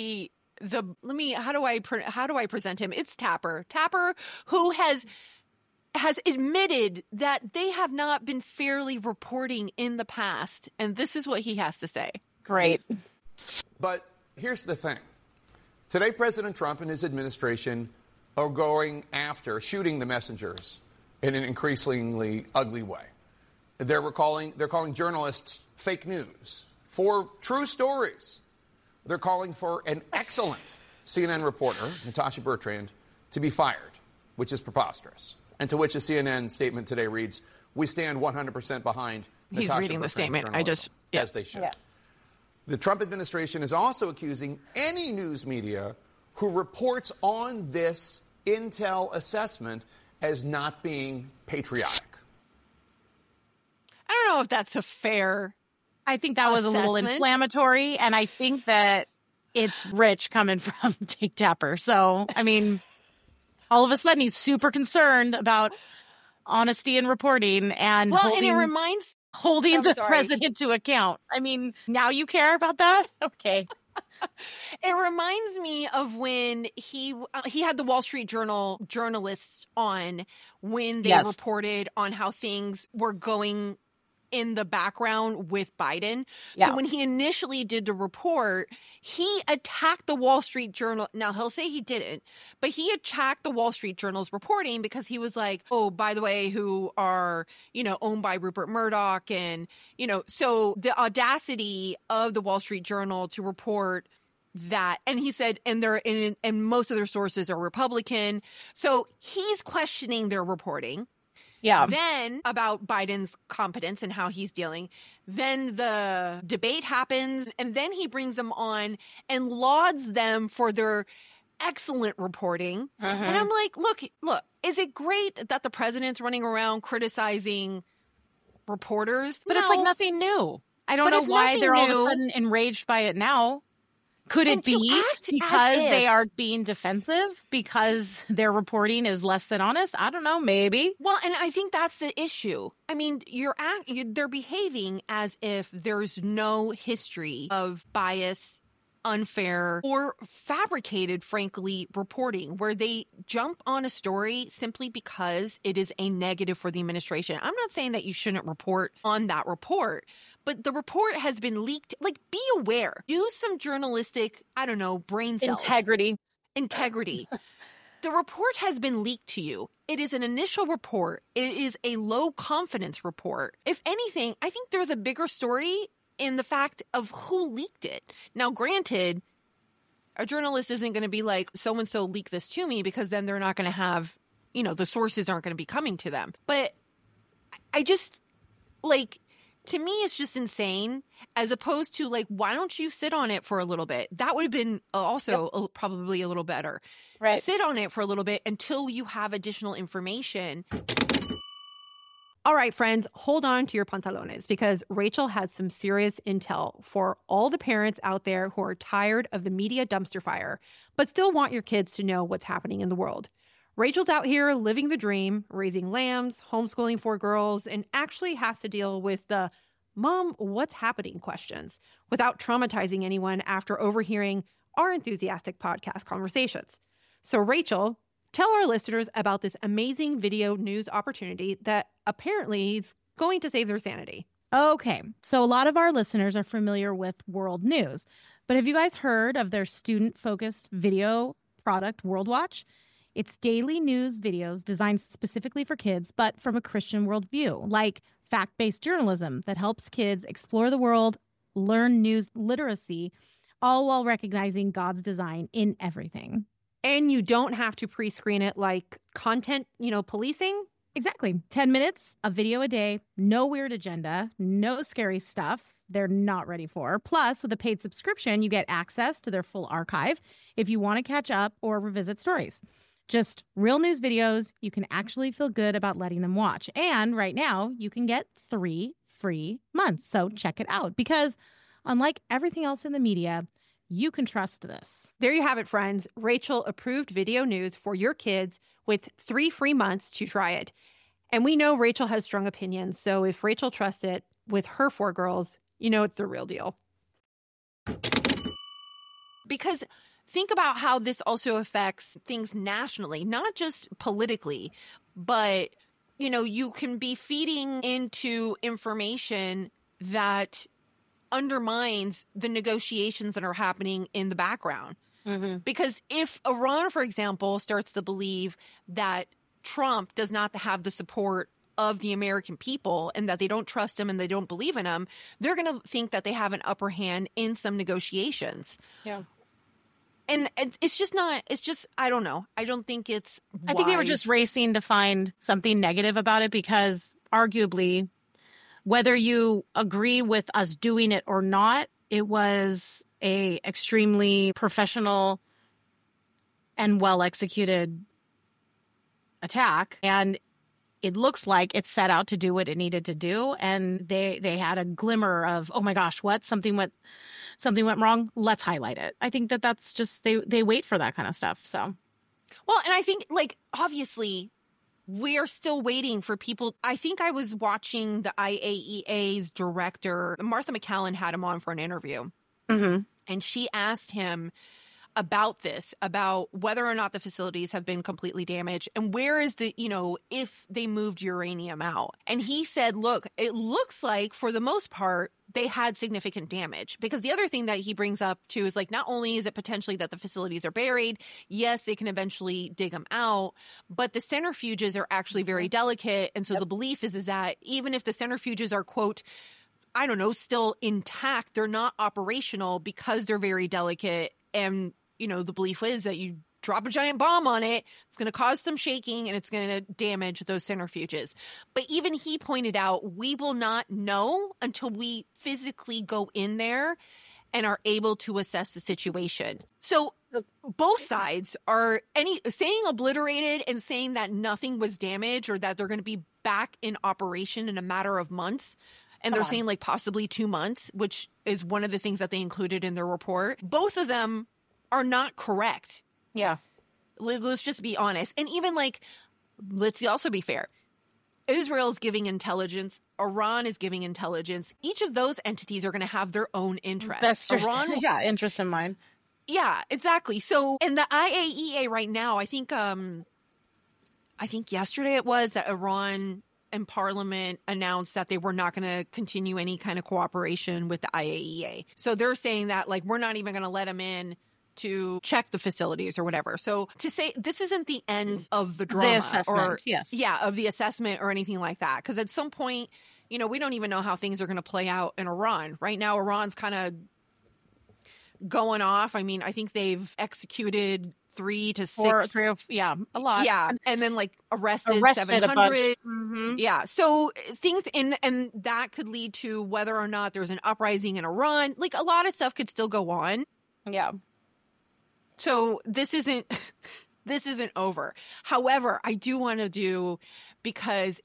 S2: how do I present him? It's Tapper. Tapper, who has admitted that they have not been fairly reporting in the past. And this is what he has to say.
S1: Great.
S9: But here's the thing. Today, President Trump and his administration are going after shooting the messengers in an increasingly ugly way. They're calling journalists fake news for true stories. They're calling for an excellent CNN reporter, Natasha Bertrand, to be fired, which is preposterous. And to which a CNN statement today reads, "We stand 100% behind Natasha
S2: He's reading the statement.
S9: as they should." Yeah. The Trump administration is also accusing any news media who reports on this intel assessment as not being patriotic.
S2: I don't know if that's a fair
S1: I think that was a little inflammatory, and I think that it's rich coming from Jake Tapper. So, I mean, all of a sudden he's super concerned about honesty in reporting and holding the president to account. I mean, now you care about that? Okay.
S2: It reminds me of when he had the Wall Street Journal journalists on when they reported on how things were going in the background with Biden. Yeah. So when he initially did the report, he attacked the Wall Street Journal. Now, he'll say he didn't, but he attacked the Wall Street Journal's reporting because he was like, oh, by the way, who are, owned by Rupert Murdoch. And, so the audacity of the Wall Street Journal to report that. And he said, and most of their sources are Republican. So he's questioning their reporting.
S1: Yeah.
S2: Then about Biden's competence and how he's dealing. Then the debate happens, and then he brings them on and lauds them for their excellent reporting. And I'm like, look, is it great that the president's running around criticizing reporters?
S1: But it's like nothing new. I don't know why they're all of a sudden enraged by it now. Could it be because they are being defensive? Because their reporting is less than honest? I don't know. Maybe.
S2: Well, and I think that's the issue. I mean, they're behaving as if there's no history of bias, unfair, or fabricated, frankly, reporting where they jump on a story simply because it is a negative for the administration. I'm not saying that you shouldn't report on that report, but the report has been leaked. Like, be aware. Use some journalistic, brain cells. Integrity. The report has been leaked to you. It is an initial report. It is a low confidence report. If anything, I think there's a bigger story in the fact of who leaked it. Now, granted, a journalist isn't going to be like, so-and-so leaked this to me, because then they're not going to have, the sources aren't going to be coming to them. But I just, to me, it's just insane, as opposed to, why don't you sit on it for a little bit? That would have been also probably a little better.
S1: Right.
S2: Sit on it for a little bit until you have additional information. All right, friends, hold on to your pantalones, because Rachel has some serious intel for all the parents out there who are tired of the media dumpster fire, but still want your kids to know what's happening in the world. Rachel's out here living the dream, raising lambs, homeschooling 4 girls, and actually has to deal with the "Mom, what's happening?" questions without traumatizing anyone after overhearing our enthusiastic podcast conversations. So Rachel, tell our listeners about this amazing video news opportunity that apparently is going to save their sanity.
S1: Okay, so a lot of our listeners are familiar with World News, but have you guys heard of their student-focused video product, World Watch? It's daily news videos designed specifically for kids, but from a Christian worldview, like fact-based journalism that helps kids explore the world, learn news literacy, all while recognizing God's design in everything.
S2: And you don't have to pre-screen it like content, policing.
S1: Exactly. 10 minutes, a video a day, no weird agenda, no scary stuff they're not ready for. Plus, with a paid subscription, you get access to their full archive if you want to catch up or revisit stories. Just real news videos you can actually feel good about letting them watch. And right now, you can get 3 free months. So check it out, because unlike everything else in the media, you can trust this.
S2: There you have it, friends. Rachel approved video news for your kids with 3 free months to try it. And we know Rachel has strong opinions, so if Rachel trusts it with her 4 girls, it's the real deal. Because think about how this also affects things nationally, not just politically, but, you can be feeding into information that undermines the negotiations that are happening in the background. Mm-hmm. Because if Iran, for example, starts to believe that Trump does not have the support of the American people and that they don't trust him and they don't believe in him, they're going to think that they have an upper hand in some negotiations.
S1: Yeah.
S2: And I don't know. I don't think it's wise.
S1: I think they were just racing to find something negative about it, because arguably, whether you agree with us doing it or not, it was a extremely professional and well-executed attack. And it looks like it set out to do what it needed to do. And they had a glimmer of, oh my gosh, what? Something went wrong. Let's highlight it. I think that's just, they wait for that kind of stuff. So,
S2: well, and I think, like, obviously we are still waiting for people. I think I was watching the IAEA's director, Martha McCallum, had him on for an interview.
S1: Mm-hmm.
S2: And she asked him about this, about whether or not the facilities have been completely damaged and where is the, if they moved uranium out. And he said, look, it looks like for the most part, they had significant damage. Because the other thing that he brings up too is, like, not only is it potentially that the facilities are buried, yes, they can eventually dig them out, but the centrifuges are actually very delicate. And so the belief is that even if the centrifuges are, quote, I don't know, still intact, they're not operational because they're very delicate. And the belief is that you drop a giant bomb on it, it's going to cause some shaking and it's going to damage those centrifuges. But even he pointed out, we will not know until we physically go in there and are able to assess the situation. So both sides are saying obliterated and saying that nothing was damaged or that they're going to be back in operation in a matter of months. And they're saying, like, possibly 2 months, which is one of the things that they included in their report. Both of them are not correct.
S1: Yeah.
S2: Let's just be honest. And even, like, let's also be fair. Israel's giving intelligence. Iran is giving intelligence. Each of those entities are going to have their own interests.
S1: That's just, interest in mind.
S2: Yeah, exactly. So, and the IAEA right now, I think yesterday it was that Iran and Parliament announced that they were not going to continue any kind of cooperation with the IAEA. So they're saying that, like, we're not even going to let them in to check the facilities or whatever. So to say this isn't the end of the drama,
S1: the assessment, yes.
S2: Yeah, of the assessment or anything like that. Because at some point, we don't even know how things are going to play out in Iran. Right now, Iran's kind of going off. I mean, I think they've executed 3 to 6.
S1: A lot.
S2: Yeah. And then, like, arrested 700.
S1: Mm-hmm.
S2: Yeah. So things and that could lead to whether or not there's an uprising in Iran. Like, a lot of stuff could still go on.
S1: Yeah.
S2: So this isn't over. However, I do want to because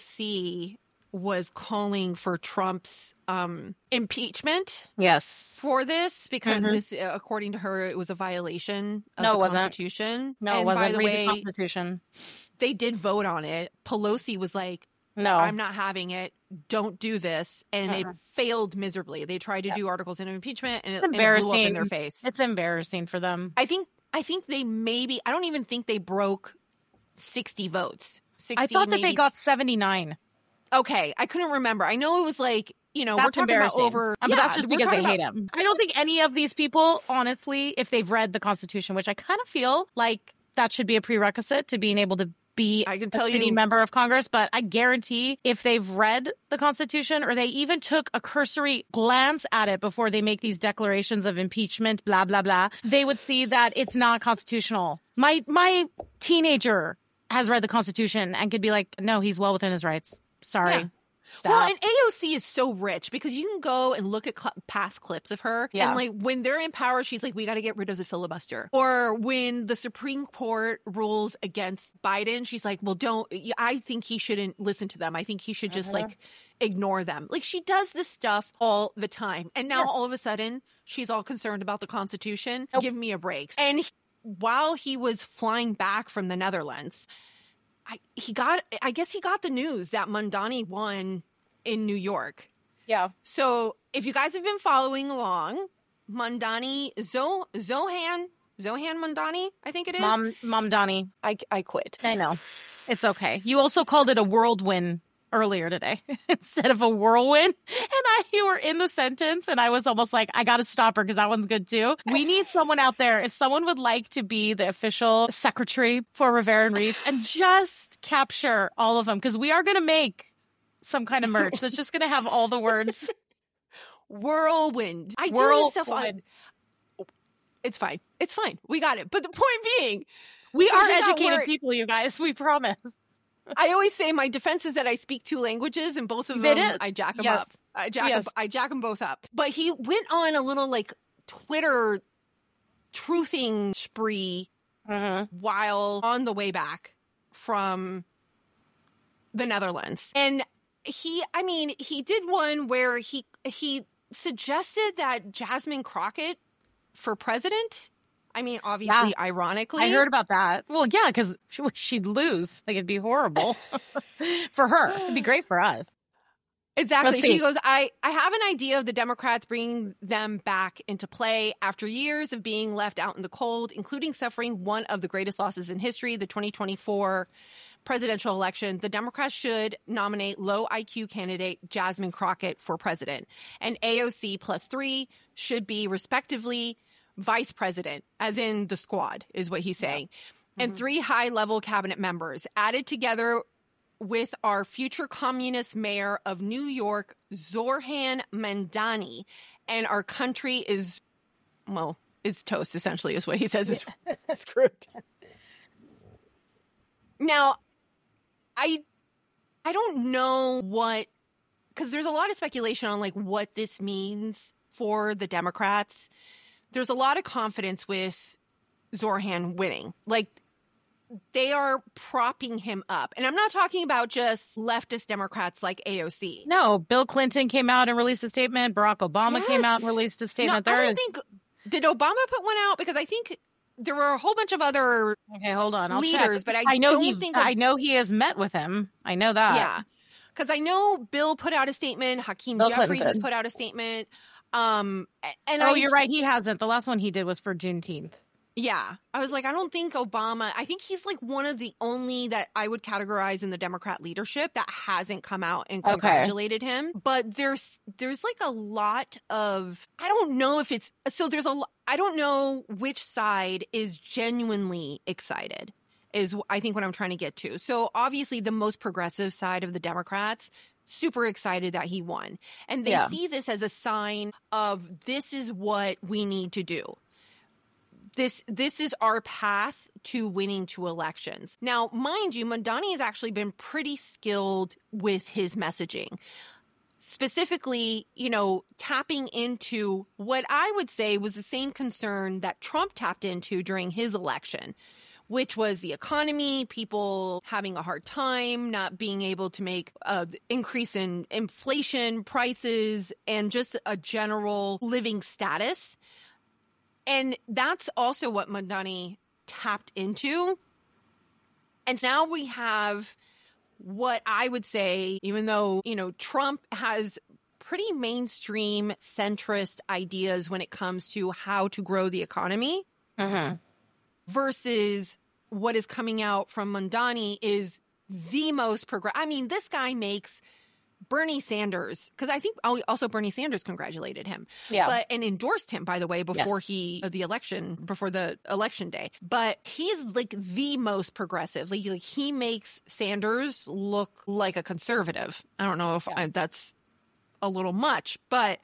S2: AOC was calling for Trump's impeachment.
S1: Yes.
S2: For this, because this, according to her, it was a violation of the Constitution.
S1: No, it wasn't. Read the Constitution.
S2: They did vote on it. Pelosi was like, no, I'm not having it. Don't do this. And it failed miserably. They tried to do articles of impeachment and it blew up in their face.
S1: It's embarrassing for them.
S2: I think they I don't even think they broke 60 votes. 60,
S1: I thought that they got 79.
S2: Okay. I couldn't remember. I know it was like,
S1: that's
S2: we're talking about over.
S1: But that's just because they hate him. I don't think any of these people, honestly, if they've read the Constitution, which I kind of feel like that should be a prerequisite to being able to be a sitting member of Congress, but I guarantee if they've read the Constitution or they even took a cursory glance at it before they make these declarations of impeachment, blah, blah, blah, they would see that it's not constitutional. My teenager has read the Constitution and could be like, no, he's well within his rights. Sorry.
S2: Yeah. Well, and AOC is so rich because you can go and look at past clips of her. Yeah. And, like, when they're in power, she's like, we got to get rid of the filibuster. Or when the Supreme Court rules against Biden, she's like, well, I think he shouldn't listen to them. I think he should just, like, ignore them. Like, she does this stuff all the time. And now all of a sudden, she's all concerned about the Constitution. Nope. Give me a break. And while he was flying back from the Netherlands, I guess he got the news that Mamdani won in New York.
S1: Yeah.
S2: So if you guys have been following along, Mamdani, Zohan Mamdani, I think it is.
S1: Mamdani.
S2: I quit.
S1: I know. It's okay. You also called it a whirlwind earlier today instead of a whirlwind. And you were in the sentence and I was almost like, I got to stop her because that one's good too. We need someone out there. If someone would like to be the official secretary for Rivera and Reeves and just capture all of them, because we are going to make some kind of merch that's just going to have all the words.
S2: Whirlwind. I do stuff on. It's fine. It's fine. We got it. But the point being,
S1: we are educated people, you guys. We promise.
S2: I always say my defense is that I speak 2 languages, and both of them, I jack them up. I jack them both up. But he went on a little, like, Twitter truthing spree while on the way back from the Netherlands. And he did one where he suggested that Jasmine Crockett for president. I mean, obviously, ironically.
S1: I heard about that. Well, yeah, because she'd lose. Like, it'd be horrible for her. It'd be great for us.
S2: Exactly. He goes, I have an idea of the Democrats bringing them back into play after years of being left out in the cold, including suffering one of the greatest losses in history, the 2024 presidential election. The Democrats should nominate low IQ candidate Jasmine Crockett for president. And AOC +3 should be respectively vice president, as in the squad, is what he's saying. Yeah. And 3 high-level cabinet members added together with our future communist mayor of New York, Zoran Mandani. And our country is toast, essentially, is what he says. Is screwed. Now, I don't know because there's a lot of speculation on like what this means for the Democrats. There's a lot of confidence with Zoran winning. Like, they are propping him up. And I'm not talking about just leftist Democrats like AOC.
S1: No, Bill Clinton came out and released a statement. Barack Obama came out and released a statement.
S2: No, did Obama put one out? Because I think there were a whole bunch of other leaders, but I
S1: know he has met with him. I know that.
S2: Yeah. Because I know Bill put out a statement. Hakeem Jeffries has put out a statement.
S1: You're right. He hasn't. The last one he did was for Juneteenth.
S2: Yeah. I was like, I don't think Obama, I think he's like one of the only that I would categorize in the Democrat leadership that hasn't come out and congratulated him. But there's like a lot of, I don't know if it's, so there's I don't know which side is genuinely excited is I think what I'm trying to get to. So obviously the most progressive side of the Democrats, super excited that he won. And they see this as a sign of this is what we need to do. This is our path to winning 2 elections. Now, mind you, Mandani has actually been pretty skilled with his messaging. Specifically, tapping into what I would say was the same concern that Trump tapped into during his election, which was the economy, people having a hard time, not being able to make an increase in inflation, prices, and just a general living status. And that's also what Mandani tapped into. And now we have what I would say, even though, Trump has pretty mainstream centrist ideas when it comes to how to grow the economy, versus what is coming out from Mandani is the most progressive. I mean, this guy makes Bernie Sanders, because I think also Bernie Sanders congratulated him, and endorsed him, by the way, before before the election day. But he's like the most progressive. Like he makes Sanders look like a conservative. I don't know if that's a little much, but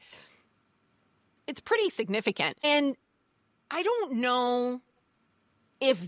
S2: it's pretty significant. And I don't know if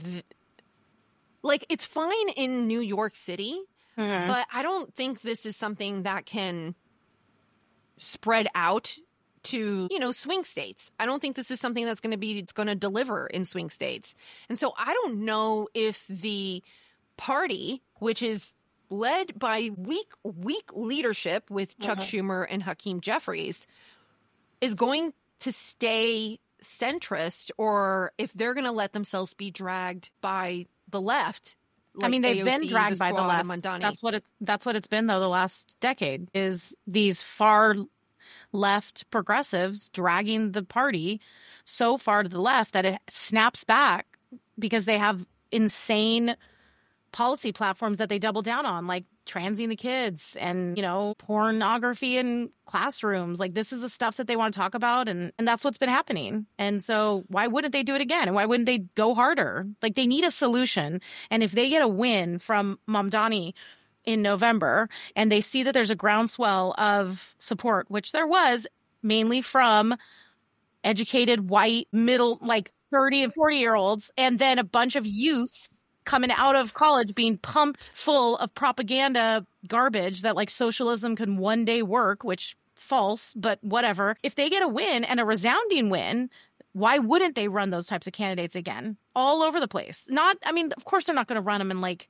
S2: it's fine in New York City. But I don't think this is something that can spread out to, swing states. I don't think this is something that's going to deliver in swing states. And so I don't know if the party, which is led by weak leadership with Chuck Schumer and Hakeem Jeffries, is going to stay centrist, or if they're going to let themselves be dragged by the left. Like
S1: they've
S2: AOC,
S1: been dragged by the left. That's what it's been, though, the last decade, is these far left progressives dragging the party so far to the left that it snaps back because they have insane policy platforms that they double down on, like transing the kids and, pornography in classrooms. Like, this is the stuff that they want to talk about. And that's what's been happening. And so why wouldn't they do it again? And why wouldn't they go harder? Like, they need a solution. And if they get a win from Mamdani in November and they see that there's a groundswell of support, which there was mainly from educated white middle, 30 and 40-year-olds, and then a bunch of youths coming out of college being pumped full of propaganda garbage that socialism can one day work, which false, but whatever. If they get a win and a resounding win, why wouldn't they run those types of candidates again all over the place? Of course they're not going to run them in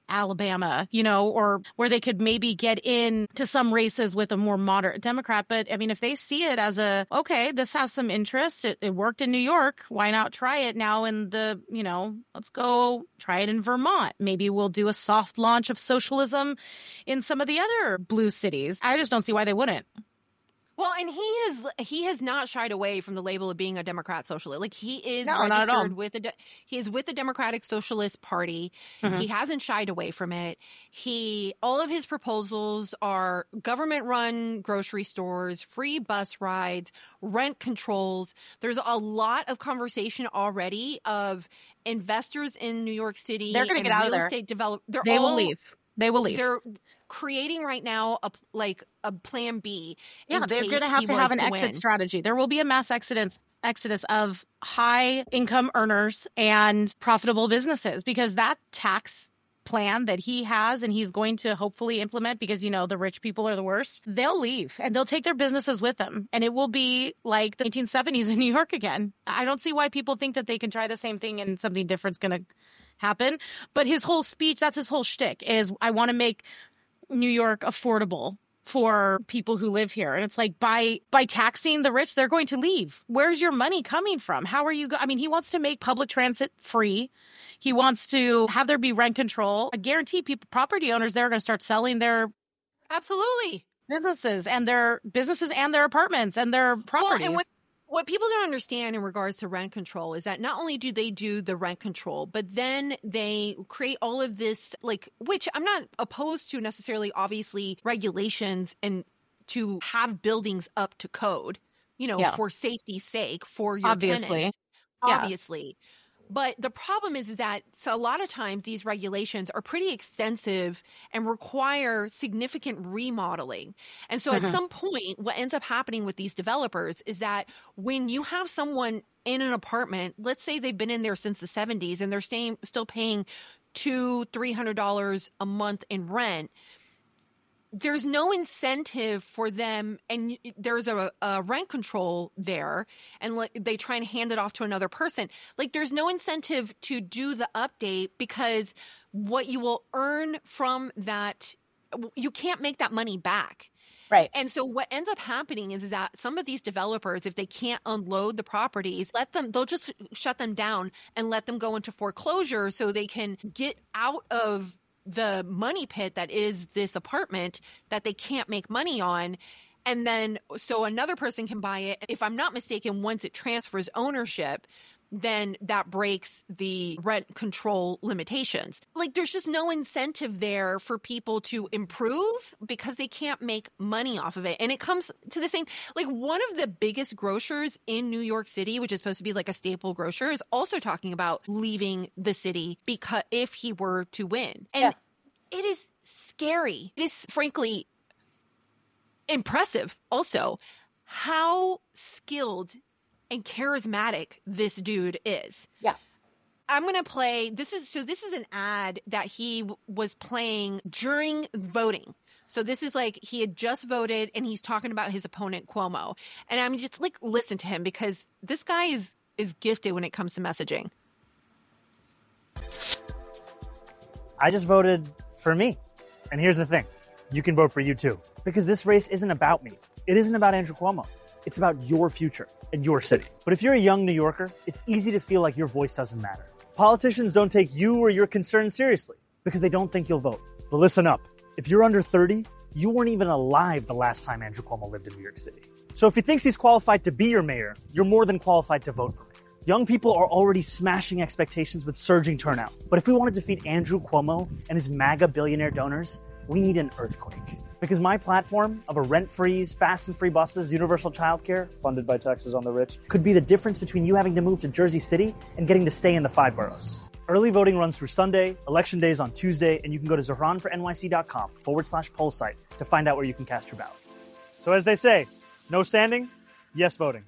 S1: Alabama, or where they could maybe get in to some races with a more moderate Democrat. But I mean, if they see it as okay, this has some interest. It worked in New York. Why not try it now in let's go try it in Vermont. Maybe we'll do a soft launch of socialism in some of the other blue cities. I just don't see why they wouldn't.
S2: Well, and he has not shied away from the label of being a Democrat socialist. Like he is
S1: registered
S2: with he is with the Democratic Socialist Party. Mm-hmm. He hasn't shied away from it. All of his proposals are government-run grocery stores, free bus rides, rent controls. There's a lot of conversation already of investors in New York City.
S1: They're going to get out of there.
S2: Real estate developers.
S1: They will leave. They will leave.
S2: They're creating right now a plan B.
S1: Yeah, they're going to have an exit strategy. There will be a mass exodus of high income earners and profitable businesses, because that tax plan that he has and he's going to hopefully implement, because the rich people are the worst, they'll leave and they'll take their businesses with them, and it will be like the 1970s in New York again. I don't see why people think that they can try the same thing and something different's going to happen. But his whole speech, that's his whole shtick, is I want to make New York affordable for people who live here. And it's like, by taxing the rich, they're going to leave. Where's your money coming from? How are you he wants to make public transit free. He wants to have there be rent control. I guarantee property owners, they're going to start selling their businesses and their apartments and their properties.
S2: Well, and what people don't understand in regards to rent control is that not only do they do the rent control, but then they create all of this, which I'm not opposed to necessarily, obviously, regulations and to have buildings up to code, for safety's sake, for your tenants. Obviously. But the problem is that a lot of times these regulations are pretty extensive and require significant remodeling. And so at some point, what ends up happening with these developers is that when you have someone in an apartment, let's say they've been in there since the 70s and they're still paying $200-$300 a month in rent, there's no incentive for them, and there's a rent control there, and they try and hand it off to another person. There's no incentive to do the update, because what you will earn from that, you can't make that money back.
S1: Right.
S2: And so what ends up happening is that some of these developers, if they can't unload the properties, they'll just shut them down and let them go into foreclosure so they can get out of the money pit that is this apartment that they can't make money on. And then so another person can buy it. If I'm not mistaken, once it transfers ownership, then that breaks the rent control limitations. There's just no incentive there for people to improve because they can't make money off of it. And it comes to the same, one of the biggest grocers in New York City, which is supposed to be a staple grocer, is also talking about leaving the city because if he were to win. And it is scary. It is frankly impressive also how skilled and charismatic this dude is.
S1: Yeah.
S2: I'm going to play, this is an ad that he was playing during voting. So this is he had just voted and he's talking about his opponent Cuomo. And I'm just listen to him, because this guy is gifted when it comes to messaging.
S10: I just voted for me. And here's the thing. You can vote for you too. Because this race isn't about me. It isn't about Andrew Cuomo. It's about your future and your city. But if you're a young New Yorker, it's easy to feel like your voice doesn't matter. Politicians don't take you or your concerns seriously because they don't think you'll vote. But listen up. If you're under 30, you weren't even alive the last time Andrew Cuomo lived in New York City. So if he thinks he's qualified to be your mayor, you're more than qualified to vote for mayor. Young people are already smashing expectations with surging turnout. But if we want to defeat Andrew Cuomo and his MAGA billionaire donors, we need an earthquake. Because my platform of a rent-free, fast and free buses, universal childcare, funded by taxes on the rich, could be the difference between you having to move to Jersey City and getting to stay in the 5 boroughs. Early voting runs through Sunday, election day is on Tuesday, and you can go to ZahranForNYC.com/poll site to find out where you can cast your ballot. So as they say, no standing, yes voting.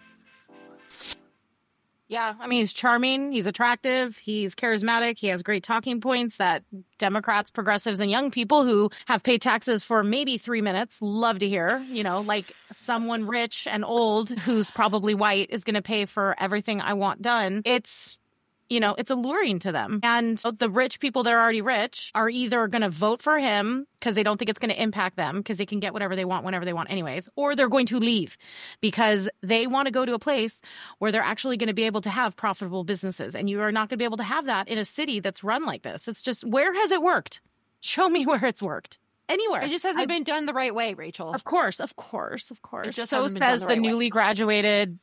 S1: Yeah, he's charming, he's attractive, he's charismatic, he has great talking points that Democrats, progressives, and young people who have paid taxes for maybe 3 minutes love to hear. Someone rich and old who's probably white is going to pay for everything I want done. It's it's alluring to them. And the rich people that are already rich are either going to vote for him because they don't think it's going to impact them because they can get whatever they want whenever they want anyways, or they're going to leave because they want to go to a place where they're actually going to be able to have profitable businesses. And you are not going to be able to have that in a city that's run like this. It's just, where has it worked? Show me where it's worked. Anywhere.
S2: It just hasn't been done the right way, Rachel.
S1: Of course. It just so says the newly graduated,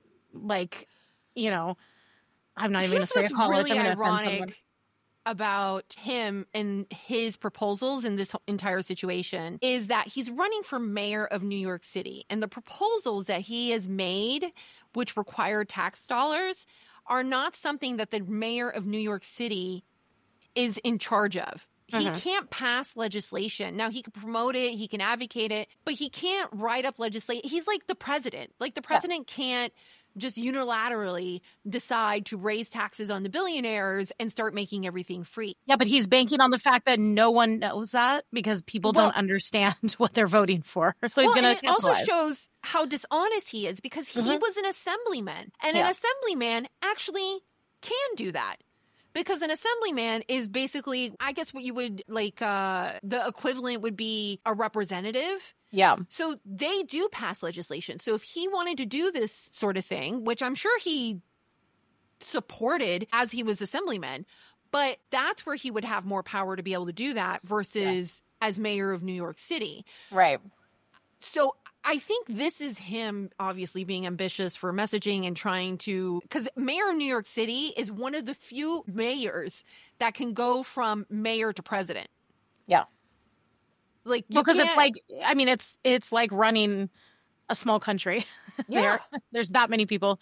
S1: I'm not even going to say college.
S2: Really
S1: I'm going to offend someone.
S2: Ironic about him and his proposals in this entire situation is that he's running for mayor of New York City. And the proposals that he has made, which require tax dollars, are not something that the mayor of New York City is in charge of. He can't pass legislation. Now, he can promote it, he can advocate it, but he can't write up legislation. He's like the president. Like, the president can't just unilaterally decide to raise taxes on the billionaires and start making everything free.
S1: Yeah, but he's banking on the fact that no one knows that because people don't understand what they're voting for. So he's going to.
S2: It also shows how dishonest he is because he was an assemblyman, and an assemblyman actually can do that. Because an assemblyman is basically, I guess what you would the equivalent would be a representative.
S1: Yeah.
S2: So they do pass legislation. So if he wanted to do this sort of thing, which I'm sure he supported as he was assemblyman, but that's where he would have more power to be able to do that versus as mayor of New York City.
S1: Right.
S2: So I think this is him obviously being ambitious for messaging and trying to, because mayor of New York City is one of the few mayors that can go from mayor to president.
S1: Yeah.
S2: Like,
S1: because it's like, I mean, it's like running a small country.
S2: Yeah.
S1: There's that many people.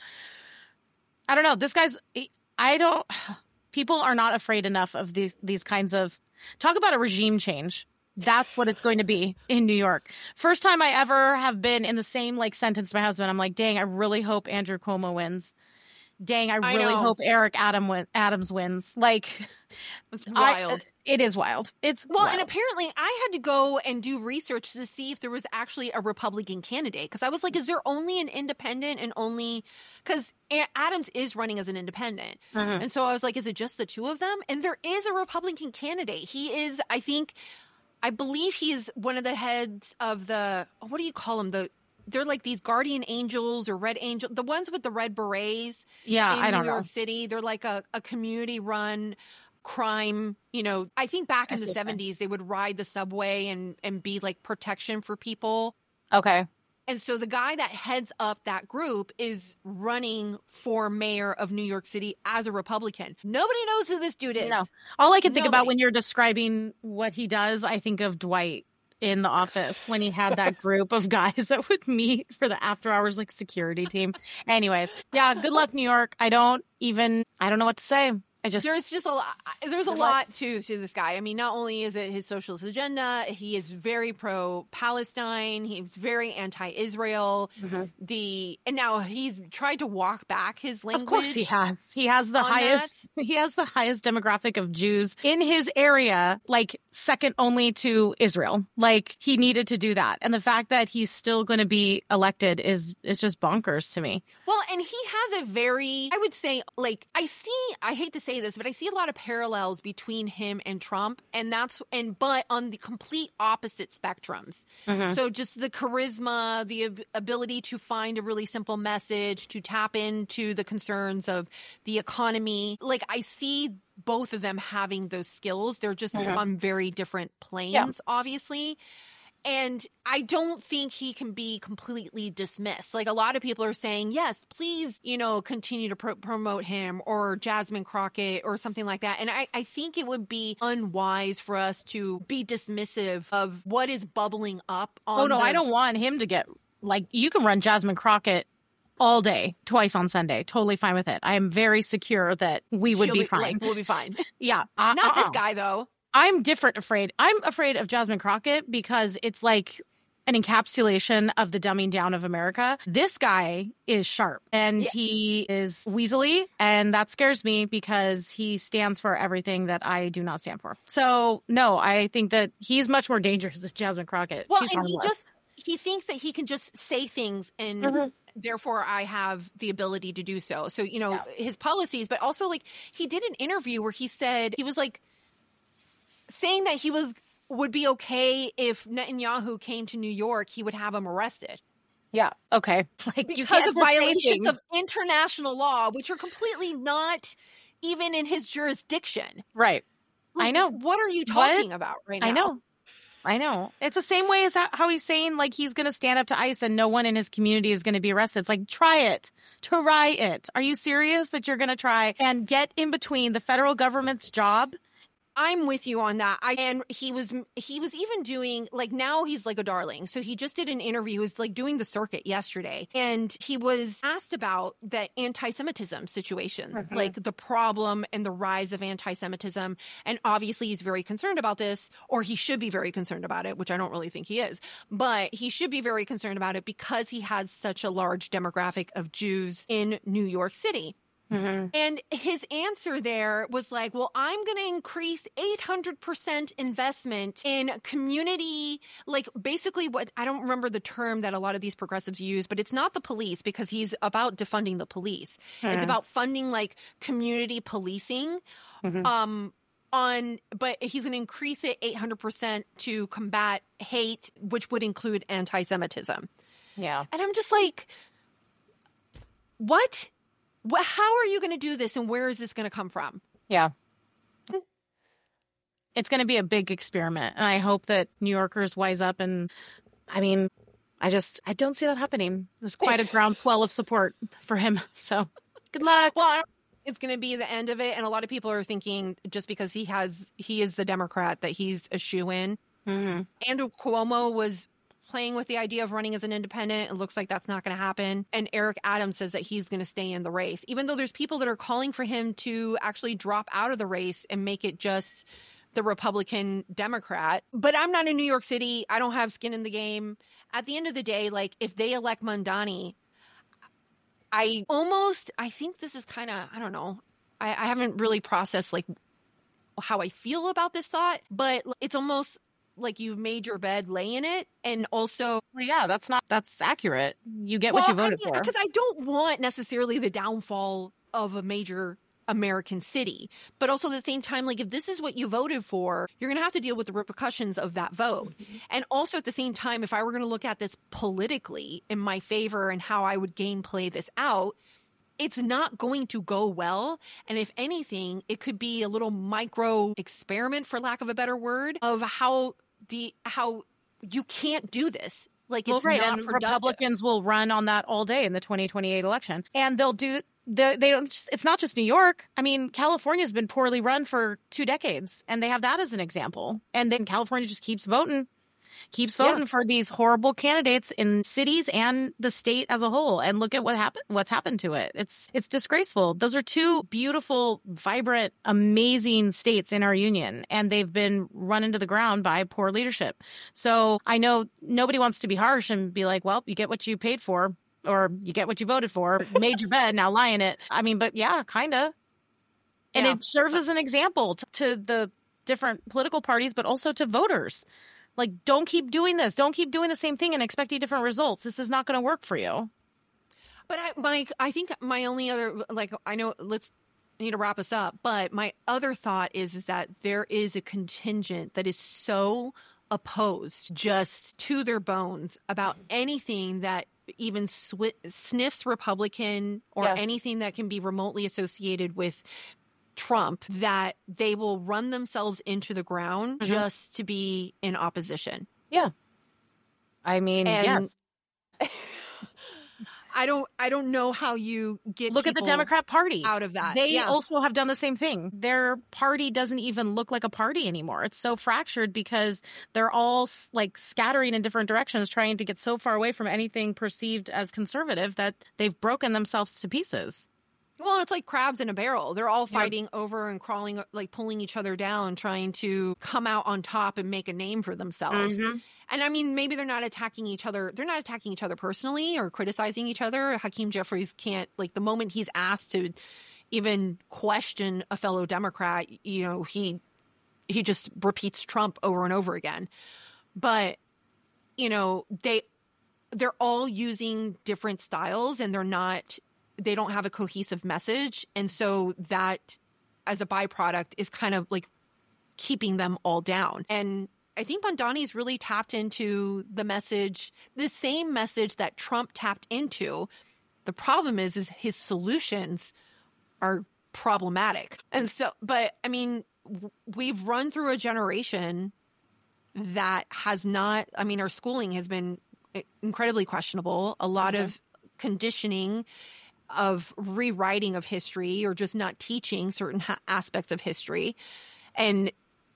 S1: I don't know. This guy's, people are not afraid enough of these kinds of, talk about a regime change. That's what it's going to be in New York. First time I ever have been in the same sentence to my husband. I'm like, dang, I really hope Andrew Cuomo wins. Dang, I really hope Eric Adams wins.
S2: It's wild.
S1: It is wild. It's
S2: wild.
S1: And
S2: apparently I had to go and do research to see if there was actually a Republican candidate. Because I was like, is there only an independent and only... Because Adams is running as an independent. And so I was like, is it just the two of them? And there is a Republican candidate. He is, I believe he is one of the heads of the... What do you call them? They're like these guardian angels or red angel, the ones with the red berets.
S1: Yeah,
S2: in
S1: I don't know.
S2: New York City. They're like a community-run crime. I think back in the 70s, they would ride the subway and be like protection for people.
S1: Okay.
S2: And so the guy that heads up that group is running for mayor of New York City as a Republican. Nobody knows who this dude is.
S1: No. All I can think about when you're describing what he does, I think of Dwight in The Office when he had that group of guys that would meet for the after hours security team. Anyways, yeah, good luck, New York. I don't know what to say.
S2: There's a lot to this guy. I mean, not only is it his socialist agenda, he is very pro-Palestine. He's very anti-Israel. And now he's tried to walk back his language.
S1: Of course he has. He has the highest demographic of Jews in his area, second only to Israel. He needed to do that. And the fact that he's still going to be elected is just bonkers to me.
S2: Well, and he has a very, I would say, I hate to say this, but I see a lot of parallels between him and Trump, but on the complete opposite spectrums. So just the charisma, the ability to find a really simple message, to tap into the concerns of the economy. I see both of them having those skills. They're just on very different planes, obviously. And I don't think he can be completely dismissed. A lot of people are saying, yes, please, continue to promote him or Jasmine Crockett or something like that. And I think it would be unwise for us to be dismissive of what is bubbling up on
S1: I don't want him to get, you can run Jasmine Crockett all day, twice on Sunday. Totally fine with it. I am very secure that we would be fine.
S2: We'll be fine.
S1: Yeah.
S2: Not this guy, though.
S1: I'm afraid. I'm afraid of Jasmine Crockett because it's like an encapsulation of the dumbing down of America. This guy is sharp and he is weaselly, and that scares me because he stands for everything that I do not stand for. So, no, I think that he's much more dangerous than Jasmine Crockett.
S2: Well,
S1: She's
S2: and he thinks that he can just say things and therefore I have the ability to do so. So, his policies, but also like he did an interview where he said he was like saying that he would be okay if Netanyahu came to New York, he would have him arrested.
S1: Yeah. Okay. Like
S2: because of violations of international law, which are completely not even in his jurisdiction.
S1: Right.
S2: Like,
S1: I know.
S2: What are you talking about right now?
S1: I know. It's the same way as how he's saying like he's going to stand up to ICE and no one in his community is going to be arrested. It's like, try it. Are you serious that you're going to try and get in between the federal government's job?
S2: I'm with you on that. And he was even doing like, now he's like a darling. So he just did an interview. He was like doing the circuit yesterday, and he was asked about the anti-Semitism situation, like the problem and the rise of anti-Semitism. And obviously he's very concerned about this, or he should be very concerned about it, which I don't really think he is, but he should be very concerned about it because he has such a large demographic of Jews in New York City. And his answer there was like, well, I'm going to increase 800% investment in community, like basically what I don't remember the term that a lot of these progressives use, but it's not the police because he's about defunding the police. It's about funding like community policing. But he's going to increase it 800% to combat hate, which would include anti-Semitism.
S1: Yeah.
S2: And I'm just like, what? How are you going to do this, and where is this going to come from?
S1: Yeah. It's going to be a big experiment, and I hope that New Yorkers wise up. And I mean, I don't see that happening. There's quite a groundswell of support for him. So good luck.
S2: Well, it's going to be the end of it, and a lot of people are thinking just because he is the Democrat that he's a shoo-in. Andrew Cuomo was playing with the idea of running as an independent. It looks like that's not going to happen. And Eric Adams says that he's going to stay in the race, even though there's people that are calling for him to actually drop out of the race and make it just the Republican Democrat. But I'm not in New York City. I don't have skin in the game. At the end of the day, like if they elect Mamdani, I think this is kind of, I don't know. I haven't really processed like how I feel about this thought, but it's almost like you've made your bed, lay in it. And also,
S1: well, yeah, that's accurate. You get what you voted for.
S2: Because I don't want necessarily the downfall of a major American city, but also at the same time, like if this is what you voted for, you're going to have to deal with the repercussions of that vote. And also at the same time, if I were going to look at this politically in my favor and how I would gameplay this out, it's not going to go well. And if anything, it could be a little micro experiment, for lack of a better word, of how you can't do this. Like it's not
S1: and
S2: productive.
S1: Republicans will run on that all day in the 2028 election, and they'll do. They don't. It's not just New York. I mean, California's been poorly run for 2 decades, and they have that as an example. And then California just keeps voting for these horrible candidates in cities and the state as a whole. And look at what's happened to it. It's disgraceful. Those are 2 beautiful, vibrant, amazing states in our union, and they've been run into the ground by poor leadership. So I know nobody wants to be harsh and be like, well, you get what you paid for, or you get what you voted for, made your bed, now lie in it. I mean, but yeah, kind of. And it serves as an example to the different political parties, but also to voters. Like, don't keep doing this. Don't keep doing the same thing and expecting different results. This is not going to work for you.
S2: But I think my only other, like, I know I need to wrap us up, but my other thought is that there is a contingent that is so opposed just to their bones about anything that even sniffs Republican or anything that can be remotely associated with Trump, that they will run themselves into the ground just to be in opposition.
S1: Yeah. I mean, yes.
S2: I don't know how you get
S1: look at the Democrat Party
S2: out of that.
S1: They also have done the same thing. Their party doesn't even look like a party anymore. It's so fractured because they're all like scattering in different directions, trying to get so far away from anything perceived as conservative that they've broken themselves to pieces.
S2: Well, it's like crabs in a barrel. They're all fighting over and crawling, like pulling each other down, trying to come out on top and make a name for themselves. And I mean, maybe they're not attacking each other. They're not attacking each other personally or criticizing each other. Hakeem Jeffries can't, like, the moment he's asked to even question a fellow Democrat, you know, he just repeats Trump over and over again. But, you know, they they're all using different styles and they don't have a cohesive message. And so that as a byproduct is kind of like keeping them all down. And I think Mamdani's really tapped into the message, the same message that Trump tapped into. The problem is his solutions are problematic. And so, but I mean, we've run through a generation that has not, I mean, our schooling has been incredibly questionable. A lot of conditioning of rewriting of history or just not teaching certain aspects of history. And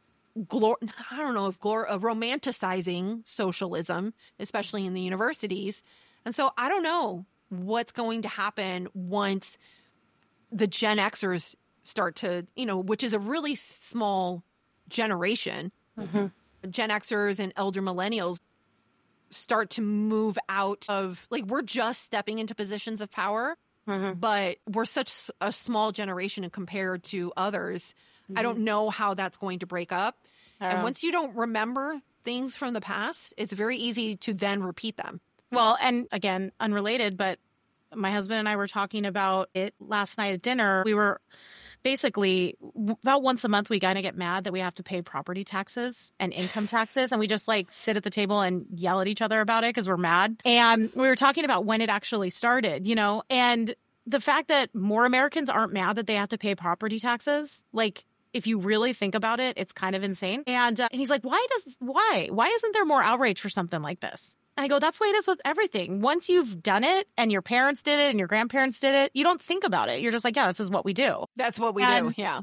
S2: I don't know if romanticizing socialism, especially in the universities. And so I don't know what's going to happen once the Gen Xers start to, which is a really small generation. Mm-hmm. Gen Xers and elder millennials start to move out of, like, we're just stepping into positions of power, but we're such a small generation compared to others. I don't know how that's going to break up. And once you don't remember things from the past, it's very easy to then repeat them.
S1: Well, and again, unrelated, but my husband and I were talking about it last night at dinner. We were basically, about once a month, we kind of get mad that we have to pay property taxes and income taxes. And we just like sit at the table and yell at each other about it because we're mad. And we were talking about when it actually started, and the fact that more Americans aren't mad that they have to pay property taxes, like, if you really think about it, it's kind of insane. And he's like, why isn't there more outrage for something like this? And I go, that's the way it is with everything. Once you've done it and your parents did it and your grandparents did it, you don't think about it. You're just like, yeah, this is what we do.
S2: That's what we do. Yeah.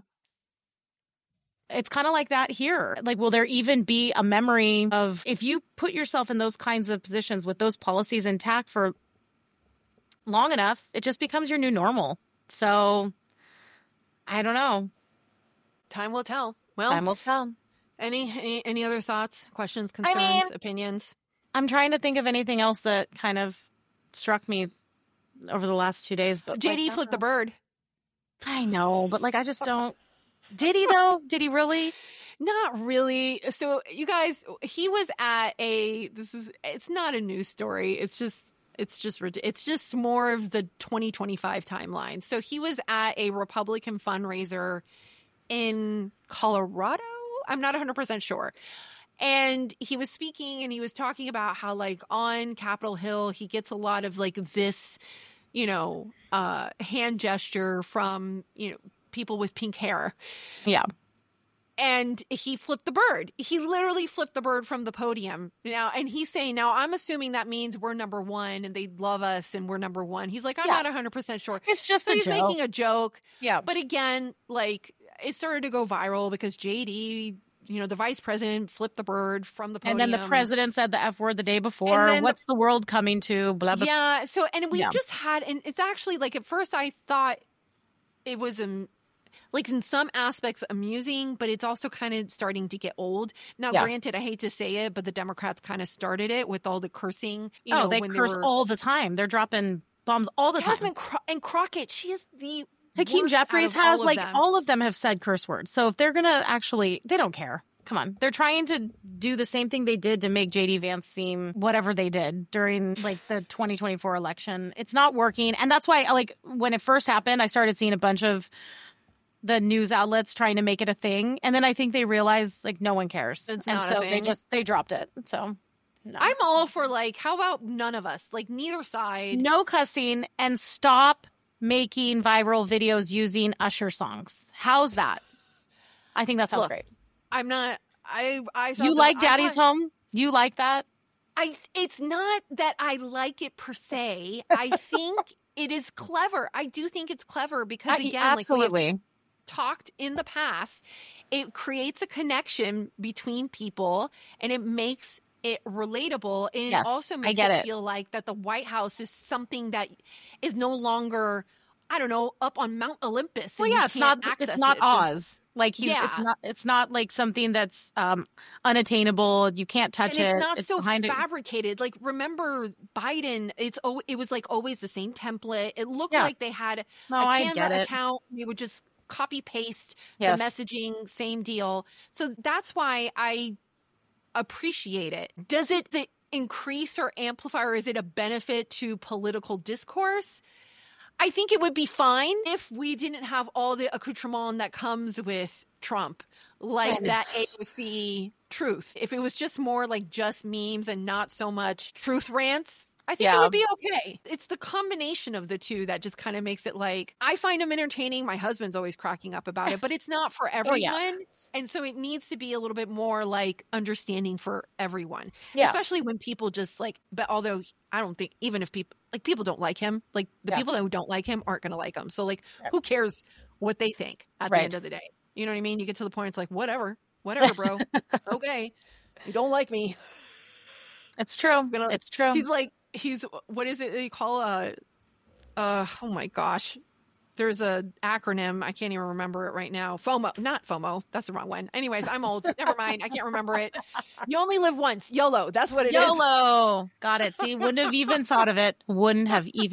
S1: It's kind of like that here. Like, will there even be a memory of, if you put yourself in those kinds of positions with those policies intact for long enough, it just becomes your new normal. So I don't know.
S2: Time will tell. Well,
S1: time will tell.
S2: Any other thoughts, questions, concerns, opinions?
S1: I'm trying to think of anything else that kind of struck me over the last 2 days. But
S2: JD flipped the bird.
S1: I know, but like, I just don't. Did he though? Did he really?
S2: Not really. So you guys, he was at it's not a news story. It's just more of the 2025 timeline. So he was at a Republican fundraiser in Colorado. I'm not 100% sure. And he was speaking and he was talking about how, like, on Capitol Hill, he gets a lot of like this, hand gesture from, people with pink hair.
S1: Yeah.
S2: And he flipped the bird. He literally flipped the bird from the podium. And he's saying, now I'm assuming that means we're number one and they love us and we're number one. He's like, I'm not 100% sure.
S1: It's just
S2: so
S1: a
S2: he's
S1: joke.
S2: Making a joke.
S1: Yeah.
S2: But again, like, it started to go viral because JD, the vice president flipped the bird from the podium.
S1: And then the president said the F word the day before. What's the world coming to? Blah, blah.
S2: Yeah. So, and we've just had, and it's actually like, at first I thought it was like in some aspects amusing, but it's also kind of starting to get old. Now, granted, I hate to say it, but the Democrats kind of started it with all the cursing.
S1: They curse all the time. They're dropping bombs all the time.
S2: And Crockett, she is the
S1: Hakeem Jeffries has, like, all of them have said curse words. So if they're going to actually, they don't care. Come on. They're trying to do the same thing they did to make J.D. Vance seem whatever they did during, like, the 2024 election. It's not working. And that's why, like, when it first happened, I started seeing a bunch of the news outlets trying to make it a thing. And then I think they realized, like, no one cares.
S2: It's not a thing.
S1: They dropped it. So no.
S2: I'm all for, like, how about none of us? Like, neither side.
S1: No cussing, and stop making viral videos using Usher songs. How's that? I think that sounds great.
S2: I'm not. I thought
S1: you like Daddy's Home? You like that?
S2: It's not that I like it per se. I think it is clever. I do think it's clever because, again,
S1: absolutely.
S2: Like we have talked in the past, it creates a connection between people and it makes it relatable, and it also makes it feel like that the White House is something that is no longer, I don't know, up on Mount Olympus.
S1: Well, yeah, it's not Oz. Like, it's not like something that's unattainable. You can't touch it.
S2: It's not so fabricated. Like, remember Biden? It was like always the same template. It looked like they had a Canva account. They would just copy paste the messaging, same deal. So that's why I appreciate it. Does it increase or amplify, or is it a benefit to political discourse? I think it would be fine if we didn't have all the accoutrement that comes with Trump, like that AOC truth. If it was just more like just memes and not so much truth rants, I think it would be okay. It's the combination of the two that just kind of makes it like, I find them entertaining. My husband's always cracking up about it, but it's not for everyone. And so it needs to be a little bit more like understanding for everyone, especially when people just like, but although I don't think, even if people don't like him, like the people who don't like him aren't going to like him. So like, who cares what they think at the end of the day? You know what I mean? You get to the point, it's like, whatever, bro. Okay. You don't like me.
S1: It's true. It's true.
S2: What is it they call oh my gosh. There's a acronym. I can't even remember it right now. FOMO. Not FOMO. That's the wrong one. Anyways, I'm old. Never mind. I can't remember it. You only live once. YOLO. That's what it is.
S1: YOLO. Got it. See, wouldn't have even thought of it. All right.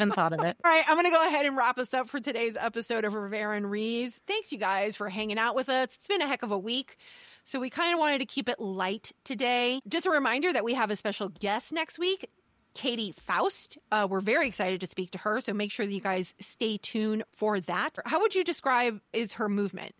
S2: I'm going to go ahead and wrap us up for today's episode of Rivera and Reeves. Thanks, you guys, for hanging out with us. It's been a heck of a week. So we kind of wanted to keep it light today. Just a reminder that we have a special guest next week, Katie Faust. We're very excited to speak to her, so make sure that you guys stay tuned for that. How would you describe is her movement?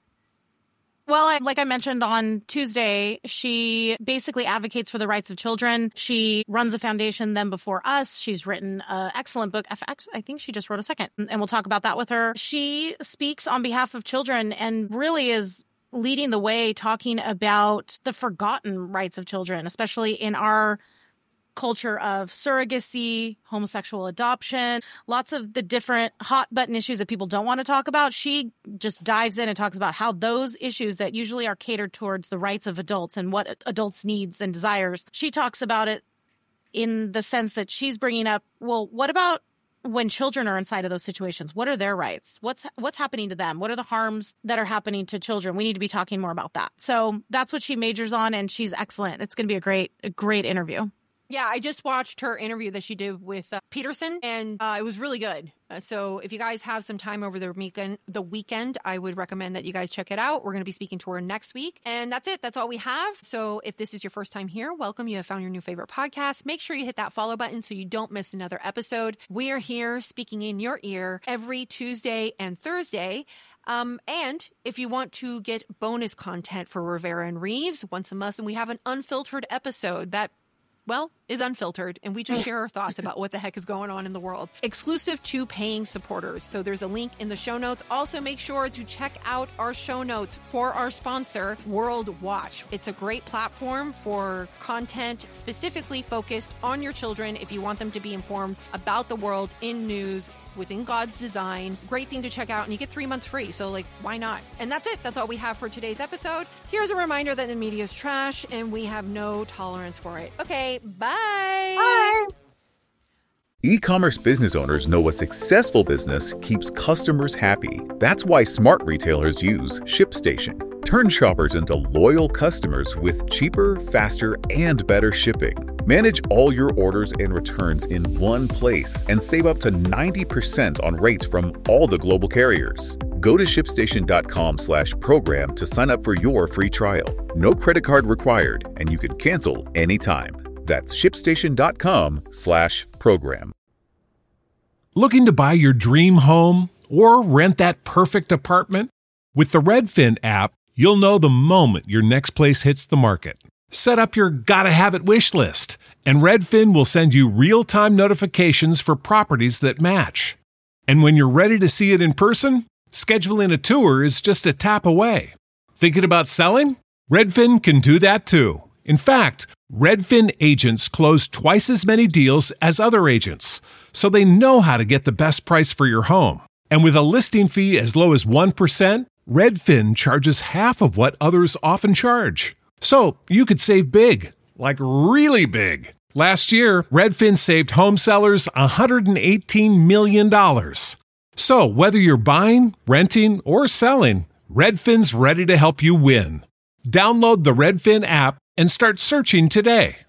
S1: Well, like I mentioned on Tuesday, she basically advocates for the rights of children. She runs a foundation, Them Before Us. She's written an excellent book. I think she just wrote a second, and we'll talk about that with her. She speaks on behalf of children and really is leading the way, talking about the forgotten rights of children, especially in our culture of surrogacy, homosexual adoption, lots of the different hot button issues that people don't want to talk about. She just dives in and talks about how those issues that usually are catered towards the rights of adults and what adults' needs and desires, she talks about it in the sense that she's bringing up, well, what about when children are inside of those situations? What are their rights? What's happening to them? What are the harms that are happening to children? We need to be talking more about that. So that's what she majors on, and she's excellent. It's going to be a great interview.
S2: Yeah, I just watched her interview that she did with Peterson, and it was really good. So if you guys have some time over the weekend, I would recommend that you guys check it out. We're going to be speaking to her next week. And that's it. That's all we have. So if this is your first time here, welcome. You have found your new favorite podcast. Make sure you hit that follow button so you don't miss another episode. We are here speaking in your ear every Tuesday and Thursday. And if you want to get bonus content for Rivera and Reeves once a month, and we have an unfiltered episode that is unfiltered, and we just share our thoughts about what the heck is going on in the world. Exclusive to paying supporters. So there's a link in the show notes. Also, make sure to check out our show notes for our sponsor, World Watch. It's a great platform for content specifically focused on your children if you want them to be informed about the world in news, within God's design. Great thing to check out, and you get 3 months free. So why not? And that's it. That's all we have for today's episode. Here's a reminder that the media is trash and we have no tolerance for it. Okay, bye.
S1: Bye.
S11: E-commerce business owners know a successful business keeps customers happy. That's why smart retailers use ShipStation. Turn shoppers into loyal customers with cheaper, faster, and better shipping. Manage all your orders and returns in one place and save up to 90% on rates from all the global carriers. Go to ShipStation.com/program to sign up for your free trial. No credit card required, and you can cancel anytime. That's ShipStation.com/program.
S12: Looking to buy your dream home or rent that perfect apartment? With the Redfin app, you'll know the moment your next place hits the market. Set up your gotta-have-it wish list, and Redfin will send you real-time notifications for properties that match. And when you're ready to see it in person, scheduling a tour is just a tap away. Thinking about selling? Redfin can do that too. In fact, Redfin agents close twice as many deals as other agents, so they know how to get the best price for your home. And with a listing fee as low as 1%, Redfin charges half of what others often charge. So you could save big, like really big. Last year, Redfin saved home sellers $118 million. So whether you're buying, renting, or selling, Redfin's ready to help you win. Download the Redfin app and start searching today.